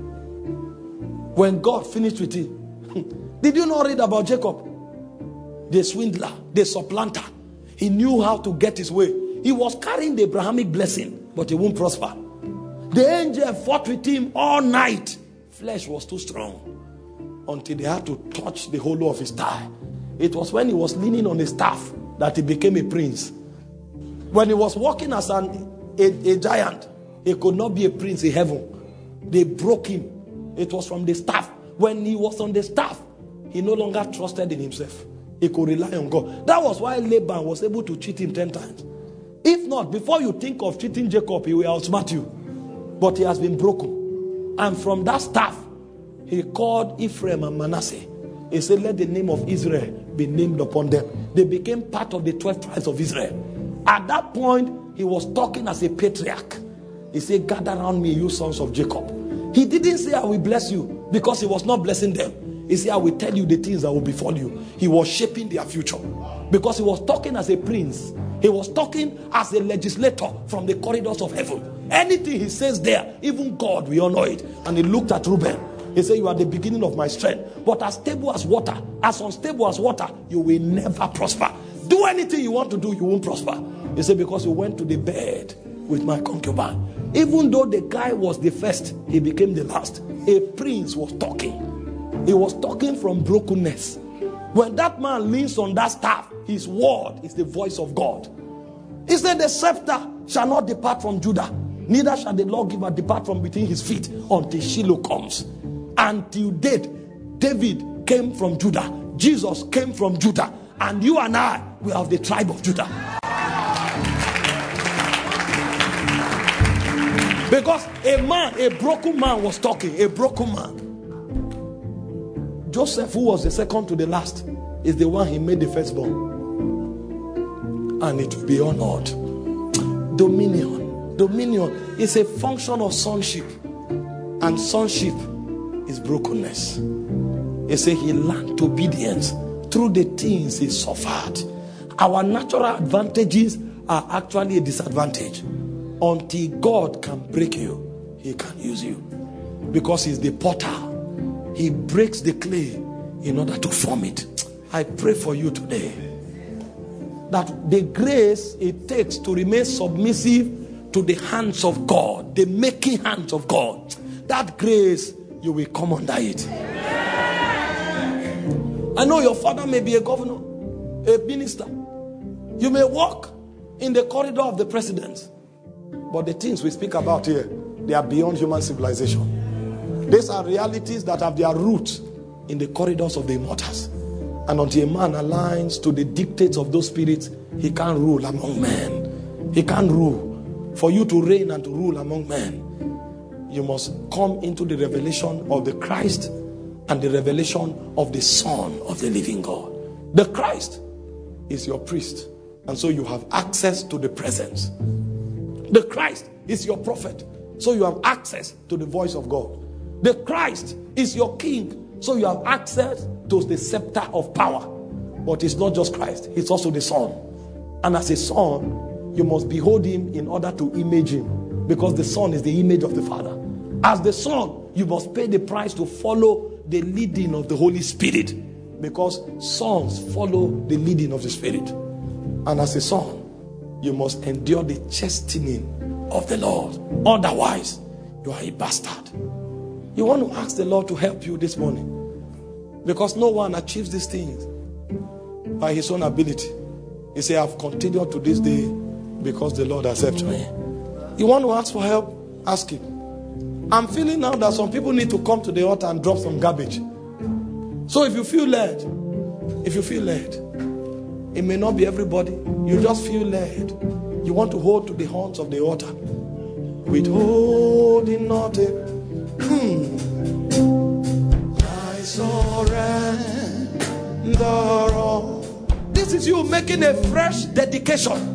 A: Did you not read about Jacob? The swindler, the supplanter. He knew how to get his way. He was carrying the Abrahamic blessing, but he won't prosper. The angel fought with him all night. Flesh was too strong until they had to touch the hollow of his thigh. It was when he was leaning on the staff that he became a prince. When he was walking as a giant, he could not be a prince in heaven. They broke him. It was from the staff. When he was on the staff, he no longer trusted in himself. He could rely on God. That was why Laban was able to cheat him 10 times. If not, before you think of cheating Jacob, he will outsmart you. But he has been broken. And from that staff, he called Ephraim and Manasseh. He said, let the name of Israel be named upon them. They became part of the 12 tribes of Israel. At that point, he was talking as a patriarch. He said, gather around me, you sons of Jacob. He didn't say, I will bless you, because he was not blessing them. He said, I will tell you the things that will befall you. He was shaping their future. Because he was talking as a prince. He was talking as a legislator from the corridors of heaven. Anything he says there, even God will honor it. And he looked at Reuben. He said, you are the beginning of my strength. But as stable as water, as unstable as water, you will never prosper. Do anything you want to do, you won't prosper. He said, because you went to the bed with my concubine. Even though the guy was the first, he became the last. A prince was talking. He was talking from brokenness. When that man leans on that staff, his word is the voice of God. He said, the scepter shall not depart from Judah, neither shall the lawgiver depart from between his feet until Shiloh comes. Until date, David came from Judah. Jesus came from Judah. And you and I, we are of the tribe of Judah. Because a broken man was talking. A broken man. Joseph, who was the second to the last, is the one he made the firstborn. And it will be honored. Dominion. Dominion is a function of sonship. And sonship is brokenness. He said he learned obedience through the things he suffered. Our natural advantages are actually a disadvantage. Until God can break you, he can use you. Because he's the potter. He breaks the clay in order to form it. I pray for you today that the grace it takes to remain submissive to the hands of God, the making hands of God, that grace, you will come under it. I know your father may be a governor, a minister. You may walk in the corridor of the president. But the things we speak about here, they are beyond human civilization. These are realities that have their roots in the corridors of the immortals. And until a man aligns to the dictates of those spirits, he can't rule among men. He can't rule. For you to reign and to rule among men, you must come into the revelation of the Christ and the revelation of the Son of the living God. The Christ is your priest, and so you have access to the presence. The Christ is your prophet, so you have access to the voice of God. The Christ is your king, so you have access to the scepter of power. But it's not just Christ, it's also the Son. And as a son, you must behold him in order to image him, because the Son is the image of the Father. As the Son, you must pay the price to follow the leading of the Holy Spirit, because sons follow the leading of the Spirit. And as a son, you must endure the chastening of the Lord. Otherwise, you are a bastard. You want to ask the Lord to help you this morning, because no one achieves these things by his own ability. He said, I've continued to this day because the Lord has helped me. You want to ask for help? Ask him. I'm feeling now that some people need to come to the altar and drop some garbage. So if you feel led, it may not be everybody. You just feel led. You want to hold to the horns of the altar. Withholding nothing. I surrender all. This is you making a fresh dedication.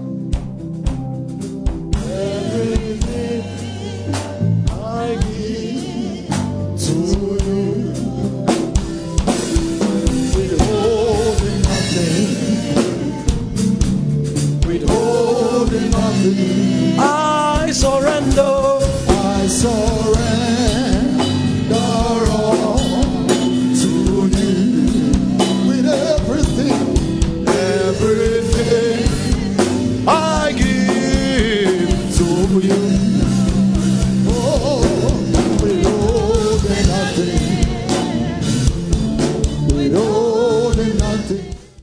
A: Everything I give to you, withholding nothing, I surrender all to you, with everything I give to you. Oh, withholding nothing.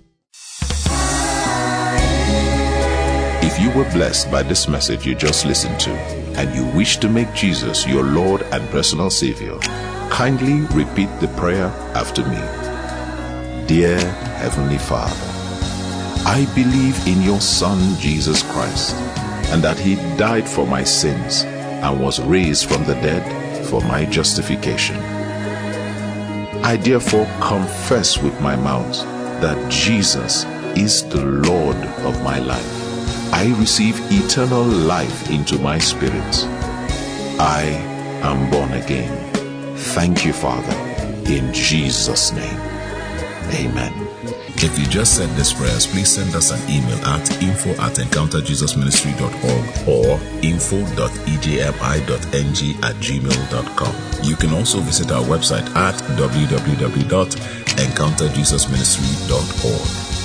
C: If you were blessed by this message you just listened to, and you wish to make Jesus your Lord and personal Savior, kindly repeat the prayer after me. Dear Heavenly Father, I believe in your Son Jesus Christ, and that he died for my sins and was raised from the dead for my justification. I therefore confess with my mouth that Jesus is the Lord of my life. I receive eternal life into my spirit. I am born again. Thank you, Father, in Jesus' name. Amen.
D: If you just said these prayers, please send us an email at info@encounterjesusministry.org or info.ejmi.ng@gmail.com. You can also visit our website at www.encounterjesusministry.org.